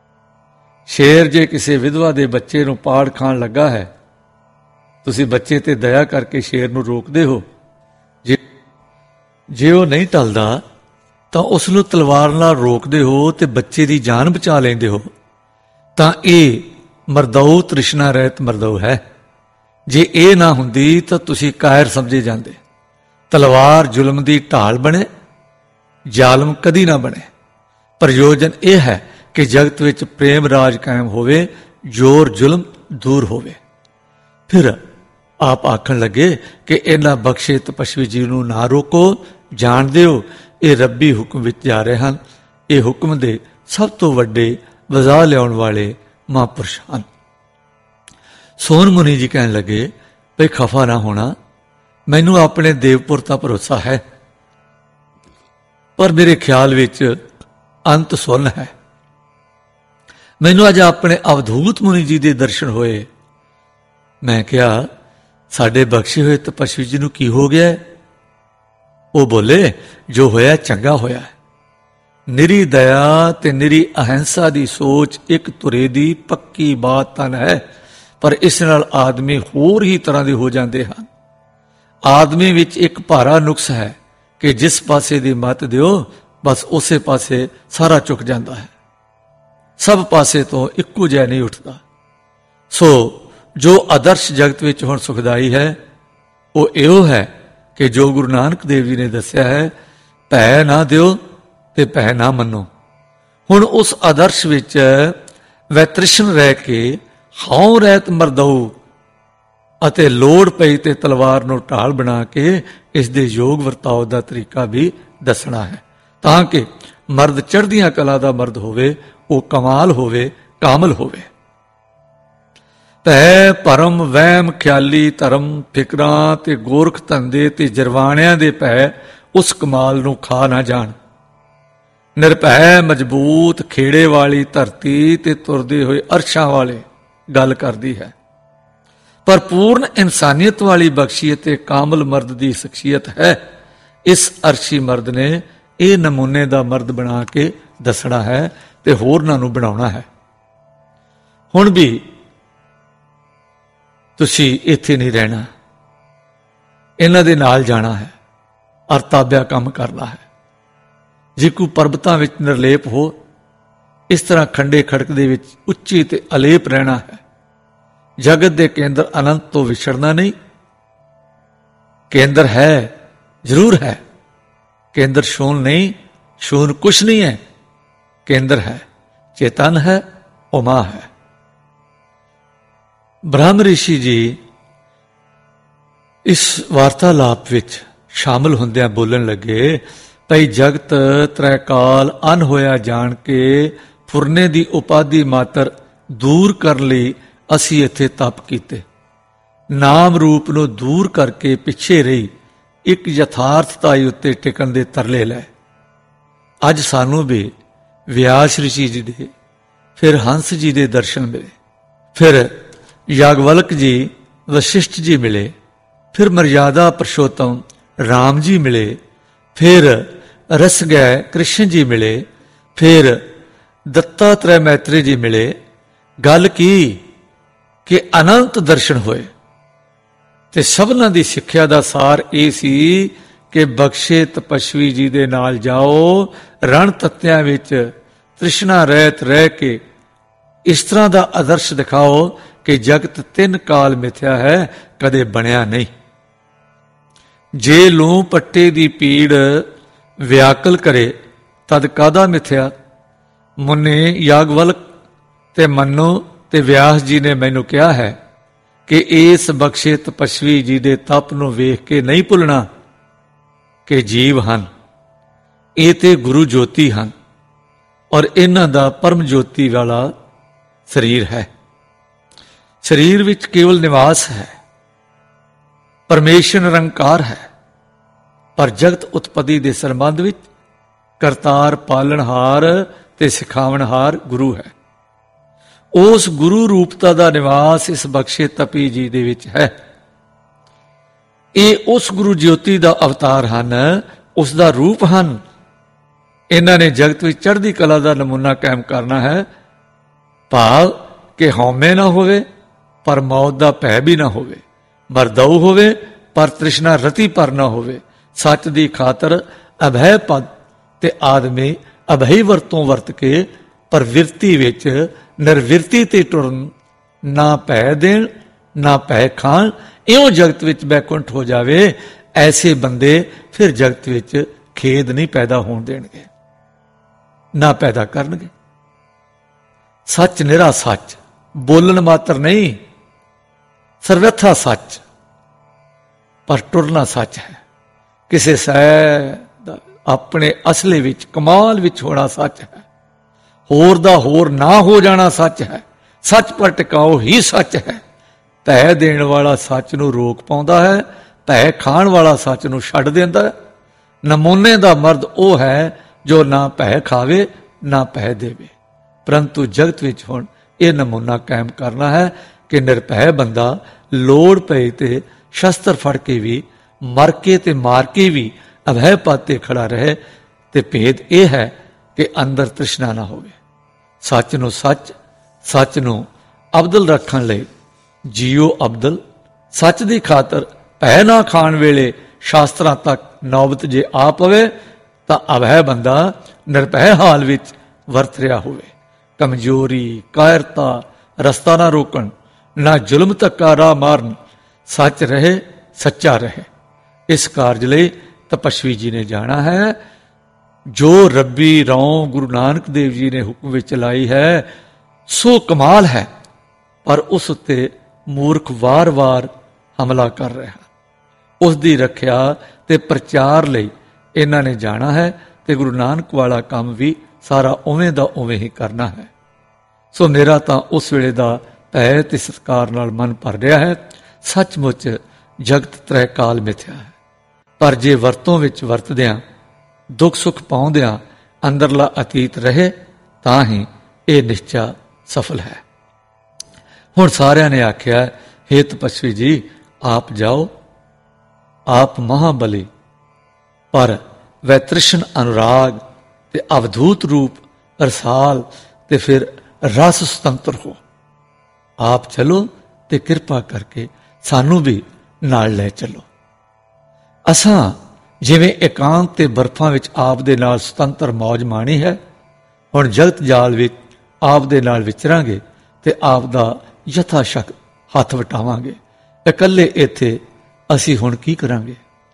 A: ਸ਼ੇਰ ਜੇ ਕਿਸੇ ਵਿਧਵਾ ਦੇ ਬੱਚੇ ਨੂੰ ਪਾੜ ਖਾਣ ਲੱਗਾ ਹੈ, ਤੁਸੀਂ ਬੱਚੇ ਤੇ ਦਇਆ ਕਰਕੇ ਸ਼ੇਰ ਨੂੰ ਰੋਕਦੇ ਹੋ। ਜੇ ਉਹ ਨਹੀਂ ਟਲਦਾ ਤਾਂ ਉਸ ਨੂੰ ਤਲਵਾਰ ਨਾਲ ਰੋਕਦੇ ਹੋ ਤੇ ਬੱਚੇ ਦੀ ਜਾਨ ਬਚਾ ਲੈਂਦੇ ਹੋ। ਤਾਂ ਇਹ ਮਰਦਾਊ ਤ੍ਰਿਸ਼ਨਾ ਰਹਿਤ ਮਰਦਾਊ ਹੈ। ਜੇ ਇਹ ਨਾ ਹੁੰਦੀ ਤਾਂ ਤੁਸੀਂ ਕਾਇਰ ਸਮਝੇ ਜਾਂਦੇ। ਤਲਵਾਰ ਜ਼ੁਲਮ ਦੀ ਢਾਲ ਬਣੇ, ਜ਼ਾਲਮ ਕਦੀ ਨਾ ਬਣੇ। ਪ੍ਰਯੋਜਨ ਇਹ ਹੈ ਕਿ ਜਗਤ ਵਿੱਚ ਪ੍ਰੇਮ ਰਾਜ ਕਾਇਮ ਹੋਵੇ, ਜ਼ੋਰ ਜ਼ੁਲਮ ਦੂਰ ਹੋਵੇ। ਫਿਰ ਆਪ ਆਖਣ ਲੱਗੇ ਕਿ ਇਹਨਾਂ ਬਖਸ਼ੇ ਤਪਸਵੀ ਜੀ ਨੂੰ ਨਾ ਰੋਕੋ। ਜਾਣ ਦਿਓ ਇਹ ਰੱਬੀ ਹੁਕਮ ਵਿੱਚ ਜਾ ਰਹੇ ਹਨ। ਇਹ ਹੁਕਮ ਦੇ ਸਭ ਤੋਂ ਵੱਡੇ ਵਜਾ ਲਿਆਉਣ ਵਾਲੇ ਮਹਾਂਪੁਰਸ਼ ਹਨ। ਸੋਨ ਮੁਨੀ ਜੀ ਕਹਿਣ ਲੱਗੇ ਭਈ ਖਫਾ ਨਾ ਹੋਣਾ, ਮੈਨੂੰ ਆਪਣੇ ਦੇਵਪੁਰ ਦਾ ਭਰੋਸਾ ਹੈ, ਪਰ ਮੇਰੇ ਖਿਆਲ ਵਿੱਚ ਅੰਤ ਸੁੰਨ ਹੈ। ਮੈਨੂੰ ਅੱਜ ਆਪਣੇ ਅਵਧੂਤ ਮੁਨੀ ਜੀ ਦੇ ਦਰਸ਼ਨ ਹੋਏ। ਮੈਂ ਕਿਹਾ ਸਾਡੇ ਬਖਸ਼ੇ ਹੋਏ ਤਪਸਵੀ ਜੀ ਨੂੰ ਕੀ ਹੋ ਗਿਆ? ਉਹ ਬੋਲੇ ਜੋ ਹੋਇਆ ਚੰਗਾ ਹੋਇਆ। ਨਿਰੀ ਦਇਆ ਤੇ ਨਿਰੀ ਅਹਿੰਸਾ ਦੀ ਸੋਚ ਇੱਕ ਧੁਰੇ ਦੀ ਪੱਕੀ ਬਾਤ ਤਾਂ ਹੈ, ਪਰ ਇਸ ਨਾਲ ਆਦਮੀ ਹੋਰ ਹੀ ਤਰ੍ਹਾਂ ਦੇ ਹੋ ਜਾਂਦੇ ਹਨ। ਆਦਮੀ ਵਿੱਚ ਇੱਕ ਭਾਰਾ ਨੁਕਸ ਹੈ ਕਿ ਜਿਸ ਪਾਸੇ ਦੀ ਮੱਤ ਦਿਓ ਬਸ ਉਸੇ ਪਾਸੇ ਸਾਰਾ ਝੁਕ ਜਾਂਦਾ ਹੈ, ਸਭ ਪਾਸੇ ਤੋਂ ਇੱਕੋ ਜਿਹਾ ਨਹੀਂ ਉੱਠਦਾ। ਸੋ ਜੋ ਆਦਰਸ਼ ਜਗਤ ਵਿੱਚ ਹੁਣ ਸੁਖਦਾਈ ਹੈ ਉਹ ਇਹੋ ਹੈ ਕਿ ਜੋ ਗੁਰੂ ਨਾਨਕ ਦੇਵ ਜੀ ਨੇ ਦੱਸਿਆ ਹੈ, ਭੈ ਨਾ ਦਿਓ ਤੇ ਭੈ ਨਾ ਮੰਨੋ। ਹੁਣ ਉਸ ਆਦਰਸ਼ ਵਿੱਚ ਵੈਤ੍ਰਿਸ਼ਨ ਰਹਿ ਕੇ ਹਉ ਰਹਿਤ ਮਰਦਊ ਅਤੇ ਲੋੜ ਪਈ ਤੇ ਤਲਵਾਰ ਨੂੰ ਢਾਲ ਬਣਾ ਕੇ ਇਸ ਦੇ ਯੋਗ ਵਰਤਾਓ ਦਾ ਤਰੀਕਾ ਵੀ ਦੱਸਣਾ ਹੈ, ਤਾਂ ਕਿ ਮਰਦ ਚੜ੍ਹਦੀਆਂ ਕਲਾ ਦਾ ਮਰਦ ਹੋਵੇ, ਉਹ ਕਮਾਲ ਹੋਵੇ, ਕਾਮਲ ਹੋਵੇ। ਭੈ ਭਰਮ ਵਹਿਮ ਖਿਆਲੀ ਧਰਮ ਫਿਕਰਾਂ ਤੇ ਗੋਰਖ ਧੰਦੇ ਤੇ ਜਰਵਾਣਿਆਂ ਦੇ ਭੈ ਉਸ ਕਮਾਲ ਨੂੰ ਖਾ ਨਾ ਜਾਣ। ਨਿਰਭੈ ਮਜ਼ਬੂਤ ਖੇੜੇ ਵਾਲੀ ਧਰਤੀ ਤੇ ਤੁਰਦੇ ਹੋਏ ਅਰਸ਼ਾਂ ਵਾਲੇ ਗੱਲ ਕਰਦੀ ਹੈ, ਪਰ ਪੂਰਨ ਇਨਸਾਨੀਅਤ ਵਾਲੀ ਬਖਸ਼ੀਅਤ ਤੇ ਕਾਮਲ ਮਰਦ ਦੀ ਸ਼ਖਸੀਅਤ ਹੈ। ਇਸ ਅਰਸ਼ੀ ਮਰਦ ਨੇ ਇਹ ਨਮੂਨੇ ਦਾ ਮਰਦ ਬਣਾ ਕੇ ਦੱਸਣਾ ਹੈ ਤੇ ਹੋਰਨਾਂ ਨੂੰ ਬਣਾਉਣਾ ਹੈ। ਹੁਣ ਵੀ ਤੁਸੀਂ ਇੱਥੇ ਨਹੀਂ ਰਹਿਣਾ, ਇਹਨਾਂ ਦੇ ਨਾਲ ਜਾਣਾ ਹੈ, ਅਰਤਾਬਿਆ ਕੰਮ ਕਰਨਾ ਹੈ। ਜੇ ਕੋਈ ਪਰਬਤਾਂ ਵਿੱਚ ਨਿਰਲੇਪ ਹੋ, ਇਸ ਤਰ੍ਹਾਂ ਖੰਡੇ ਖੜਕ ਦੇ ਵਿੱਚ ਉੱਚੀ ਤੇ ਅਲੇਪ ਰਹਿਣਾ ਹੈ। ਜਗਤ ਦੇ ਕੇਂਦਰ ਅਨੰਤ ਤੋਂ ਵਿਛੜਨਾ ਨਹੀਂ। ਕੇਂਦਰ ਹੈ, ਜ਼ਰੂਰ ਹੈ, ਕੇਂਦਰ ਸ਼ੂਨ ਨਹੀਂ, ਸ਼ੂਨ ਕੁਛ ਨਹੀਂ ਹੈ, ਕੇਂਦਰ ਹੈ, ਚੇਤਨ ਹੈ, ਉਮਾ ਹੈ। ਬ੍ਰਹਮ ਰਿਸ਼ੀ ਜੀ ਇਸ ਵਾਰਤਾਲਾਪ ਵਿੱਚ ਸ਼ਾਮਲ ਹੁੰਦਿਆਂ ਬੋਲਣ ਲੱਗੇ, ਭਈ ਜਗਤ ਤ੍ਰੈਕਾਲ ਅਨ ਹੋਇਆ ਜਾਣ ਕੇ ਫੁਰਨੇ ਦੀ ਉਪਾਧੀ ਮਾਤਰ ਦੂਰ ਕਰਨ ਲਈ ਅਸੀਂ ਇੱਥੇ ਤਪ ਕੀਤੇ। ਨਾਮ ਰੂਪ ਨੂੰ ਦੂਰ ਕਰਕੇ ਪਿੱਛੇ ਰਹੀ ਇੱਕ ਯਥਾਰਥਤਾਈ ਉੱਤੇ ਟਿਕਣ ਦੇ ਤਰਲੇ ਲੈ। ਅੱਜ ਸਾਨੂੰ ਵੀ ਵਿਆਸ ਰਿਸ਼ੀ ਜੀ ਦੇ, ਫਿਰ ਹੰਸ ਜੀ ਦੇ ਦਰਸ਼ਨ ਮਿਲੇ, ਫਿਰ ਯਾਗਵਲਕ ਜੀ ਵਸ਼ਿਸ਼ਟ ਜੀ ਮਿਲੇ, ਫਿਰ ਮਰਿਆਦਾ ਪੁਰਸ਼ੋਤਮ ਰਾਮ ਜੀ ਮਿਲੇ, ਫਿਰ ਰਸਗੈ ਕ੍ਰਿਸ਼ਨ ਜੀ ਮਿਲੇ, ਫਿਰ ਦੱਤਾਤਰੈ ਮੈਤਰੇ ਜੀ ਮਿਲੇ। ਗੱਲ ਕੀ ਕਿ ਅਨੰਤ ਦਰਸ਼ਨ ਹੋਏ ਤੇ ਸਭਨਾਂ ਦੀ ਸਿੱਖਿਆ ਦਾ ਸਾਰ ਇਹ ਸੀ ਕਿ ਬਖਸ਼ੇ ਤਪਸਵੀ ਜੀ ਦੇ ਨਾਲ ਜਾਓ, ਰਣ ਤੱਤਿਆਂ ਵਿੱਚ ਤ੍ਰਿਸ਼ਨਾ ਰਹਿਤ ਰਹਿ ਕੇ ਇਸ ਤਰ੍ਹਾਂ ਦਾ ਆਦਰਸ਼ ਦਿਖਾਓ ਕਿ ਜਗਤ 3 ਕਾਲ ਮਿਥਿਆ ਹੈ, ਕਦੇ ਬਣਿਆ ਨਹੀਂ। ਜੇ ਲੂੰ ਪੱਟੇ ਦੀ ਪੀੜ ਵਿਆਕਲ ਕਰੇ ਤਦ ਕਾਦਾ ਮਿਥਿਆ। ਮੁੰਨੇ ਯਾਗਵਲਕ ਤੇ ਮੰਨੋ ਤੇ ਵਿਆਸ ਜੀ ਨੇ ਮੈਨੂੰ ਕਿਹਾ ਹੈ ਕਿ ਇਸ ਬਖਸ਼ੇ ਤਪਸਵੀ ਜੀ ਦੇ ਤਪ ਨੂੰ ਵੇਖ ਕੇ ਨਹੀਂ ਭੁੱਲਣਾ ਕਿ ਜੀਵ ਹਨ, ਇਹ ਤੇ ਗੁਰੂ ਜੋਤੀ ਹਨ ਔਰ ਇਹਨਾਂ ਦਾ ਪਰਮ ਜੋਤੀ ਵਾਲਾ ਸਰੀਰ ਹੈ। ਸਰੀਰ ਵਿੱਚ ਕੇਵਲ ਨਿਵਾਸ ਹੈ, ਪਰਮੇਸ਼ਰ ਨਿਰੰਕਾਰ ਹੈ, ਪਰ ਜਗਤ ਉਤਪਤੀ ਦੇ ਸੰਬੰਧ ਵਿੱਚ ਕਰਤਾਰ ਪਾਲਣਹਾਰ ਤੇ ਸਿਖਾਵਣਹਾਰ ਗੁਰੂ ਹੈ। ਉਸ ਗੁਰੂ ਰੂਪਤਾ ਦਾ ਨਿਵਾਸ ਇਸ ਬਖਸ਼ੇ ਤਪੀ ਜੀ ਦੇ ਵਿੱਚ ਹੈ। ਇਹ ਉਸ ਗੁਰੂ ਜੋਤੀ ਦਾ ਅਵਤਾਰ ਹਨ, ਉਸ ਦਾ ਰੂਪ ਹਨ। ਇਹਨਾਂ ਨੇ ਜਗਤ ਵਿੱਚ ਚੜ੍ਹਦੀ ਕਲਾ ਦਾ ਨਮੂਨਾ ਕਾਇਮ ਕਰਨਾ ਹੈ, ਭਾਵ ਕਿ ਹਉਮੈ ਨਾ ਹੋਵੇ ਪਰ ਮੌਤ ਦਾ ਭੈ ਵੀ ਨਾ ਹੋਵੇ, ਮਰਦਊ ਹੋਵੇ ਪਰ ਤ੍ਰਿਸ਼ਨਾ ਰਤੀ ਪਰ ਨਾ ਹੋਵੇ। ਸੱਚ ਦੀ ਖਾਤਰ ਅਭੈ ਪਦ ਤੇ ਆਦਮੀ ਅਭੈ ਵਰਤੋਂ ਵਰਤ ਕੇ ਪ੍ਰਵਿਰਤੀ ਵਿੱਚ ਨਿਰਵਿਰਤੀ ਤੇ ਟੁਰਨ, ਨਾ ਭੈ ਦੇਣ ਨਾ ਭੈ ਖਾਣ, ਇਉਂ ਜਗਤ ਵਿੱਚ ਬੈਕੁੰਠ ਹੋ ਜਾਵੇ। ਐਸੇ ਬੰਦੇ ਫਿਰ ਜਗਤ ਵਿੱਚ ਖੇਦ ਨਹੀਂ ਪੈਦਾ ਹੋਣ ਦੇਣਗੇ, ਨਾ ਪੈਦਾ ਕਰਨਗੇ। ਸੱਚ ਨਿਰਾ ਸੱਚ, ਬੋਲਣ ਮਾਤਰ ਨਹੀਂ, ਸਰਵਥਾ ਸੱਚ, ਪਰ ਟੁਰਨਾ ਸੱਚ ਹੈ। ਕਿਸੇ ਸੈ ਦਾ ਆਪਣੇ ਅਸਲੇ ਵਿੱਚ ਕਮਾਲ ਵਿੱਚ ਹੋਣਾ ਸੱਚ ਹੈ। होर दा होर ना हो जाना सच है, सच पर टिकाओ ही सच है। भै देण वाला सच नूं रोक पाउंदा है, भै खाण वाला सच नूं छड्ड दिंदा है। नमूने दा मर्द वो है जो ना भै खावे ना भै देवे। परंतु जगत विच हुण ये नमूना कायम करना है कि निरभै बंदा लोड़ पई ते शस्त्र फड़ के भी, मर के ते मार के भी अभय पद ते खड़ा रहे। ते भेद यह है कि अंदर तृष्णा ना होवे। सच नूं सच, सच नूं अबदल रखण लई जियो अबदल। सच दी खातर भै ना खाण वेले शास्त्रां तक नौबत जे आ पवे तां अभय बंदा निरभै हाल विच वरत रिहा होवे। कमजोरी, कायरता रस्ता ना रोकण, ना जुल्म धक्का राह मारन, सच रहे, सच्चा रहे। इस कारज लई तपस्वी जी ने जाना है। जो रब्बी रौं गुरु नानक देव जी ने हुक्म विच लाई है सो कमाल है, पर उस उत्ते मूर्ख वार वार हमला कर रहा। उस दी रखिया ते प्रचार लई इन्हां ने जाना है ते गुरु नानक वाला काम भी सारा उवें दा उवें ही करना है। सो मेरा तां उस वेले दा भै ते सत्कार नाल मन भर रहा है। सचमुच जगत त्रै काल मिथ्या है, पर जे वरतों विच वरतदियां दुख सुख पाउंदियां अंदरला अतीत रहे तां ही ये निश्चा सफल है। हुण सारियां ने आख्या, हे तपस्वी जी आप जाओ, आप महाबली, पर वह तृष्ण अनुराग ते अवधूत रूप रसाल ते फिर रस सुतंत्र हो। आप चलो ते किरपा करके सानू भी नाल ले चलो। असां जिवें एकांत ते बर्फां विच आप दे नाल सुतंत्र मौज माणी है, हुण जगत जाल विच आप दे नाल विचरांगे ते आप दा यथा शक हथ वटावांगे। इकल्ले इत्थे असीं हुण की करांगे।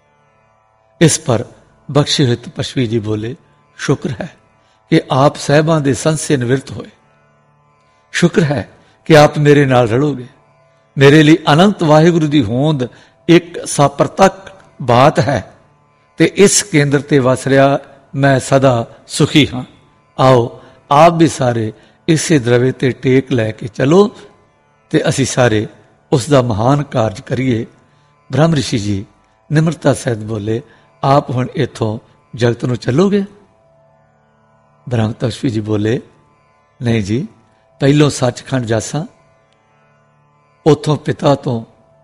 A: इस पर बख्शे हुए तपस्वी जी बोले, शुक्र है कि आप साहिबां दे संशय निवृत्त होए। शुक्र है कि आप मेरे नाल रलोगे। मेरे लिए अनंत वाहिगुरु दी होंद एक साप्रतक बात है ते इस केंद्र ते वस रहा मैं सदा सुखी हाँ। आओ आप भी सारे इसे द्रवे ते टेक लैके चलो ते असी सारे उसका महान कार्य करिए। ब्रह्म ऋषि जी निम्रता सहित बोले, आप हुण इथों जगत नूं चलोगे? ब्रह्म तपस्वी जी बोले, नहीं जी, पहलों सचखंड जासा, उथों पिता तो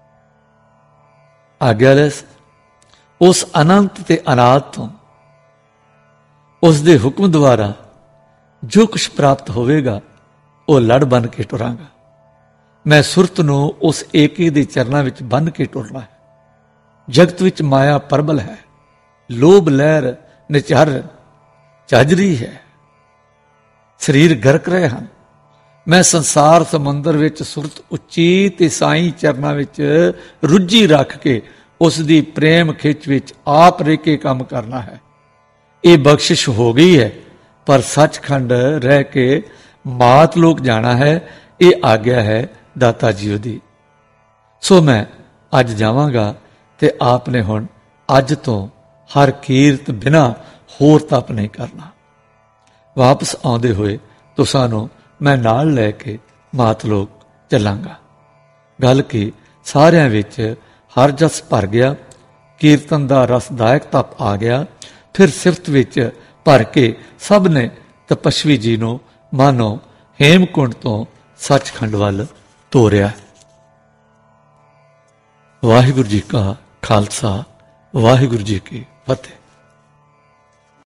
A: आग्या लैस, उस अनंत ते अनाद तो उस दे हुक्म द्वारा जो कुछ प्राप्त होवेगा वो लड़ बन के टुरांगा। मैं सुरत नूं उस एके दे चरनां विच बन के टुरना है। जगत विच माया प्रबल है, लोभ लहर निचर झजरी है, शरीर गरक रहे हैं। मैं संसार समंदर विच सुरत उच्ची ते साईं चरनां विच रुझी रख के उस दी प्रेम खिच विच आप रह के काम करना है। ये बख्शिश हो गई है, पर सचखंड रह के मात लोक जाना है, ये आज्ञा है दाता जी दी। सो मैं अज जावांगा ते आपने हुण अज तो हर कीरत बिना होर तप नहीं करना। वापस आउंदे होए तुसां नूं मैं नाल लैके मात लोक चलांगा। गल की सारियां विच हर जस भर गया, कीर्तन दा रसदायक तप आ गया। फिर सिफत विच भर के सब ने तपस्वी जी नूं मानो हेमकुंड तो सचखंड वल तोरिया। वाहिगुरू जी का खालसा, वाहिगुरू जी की फतेह।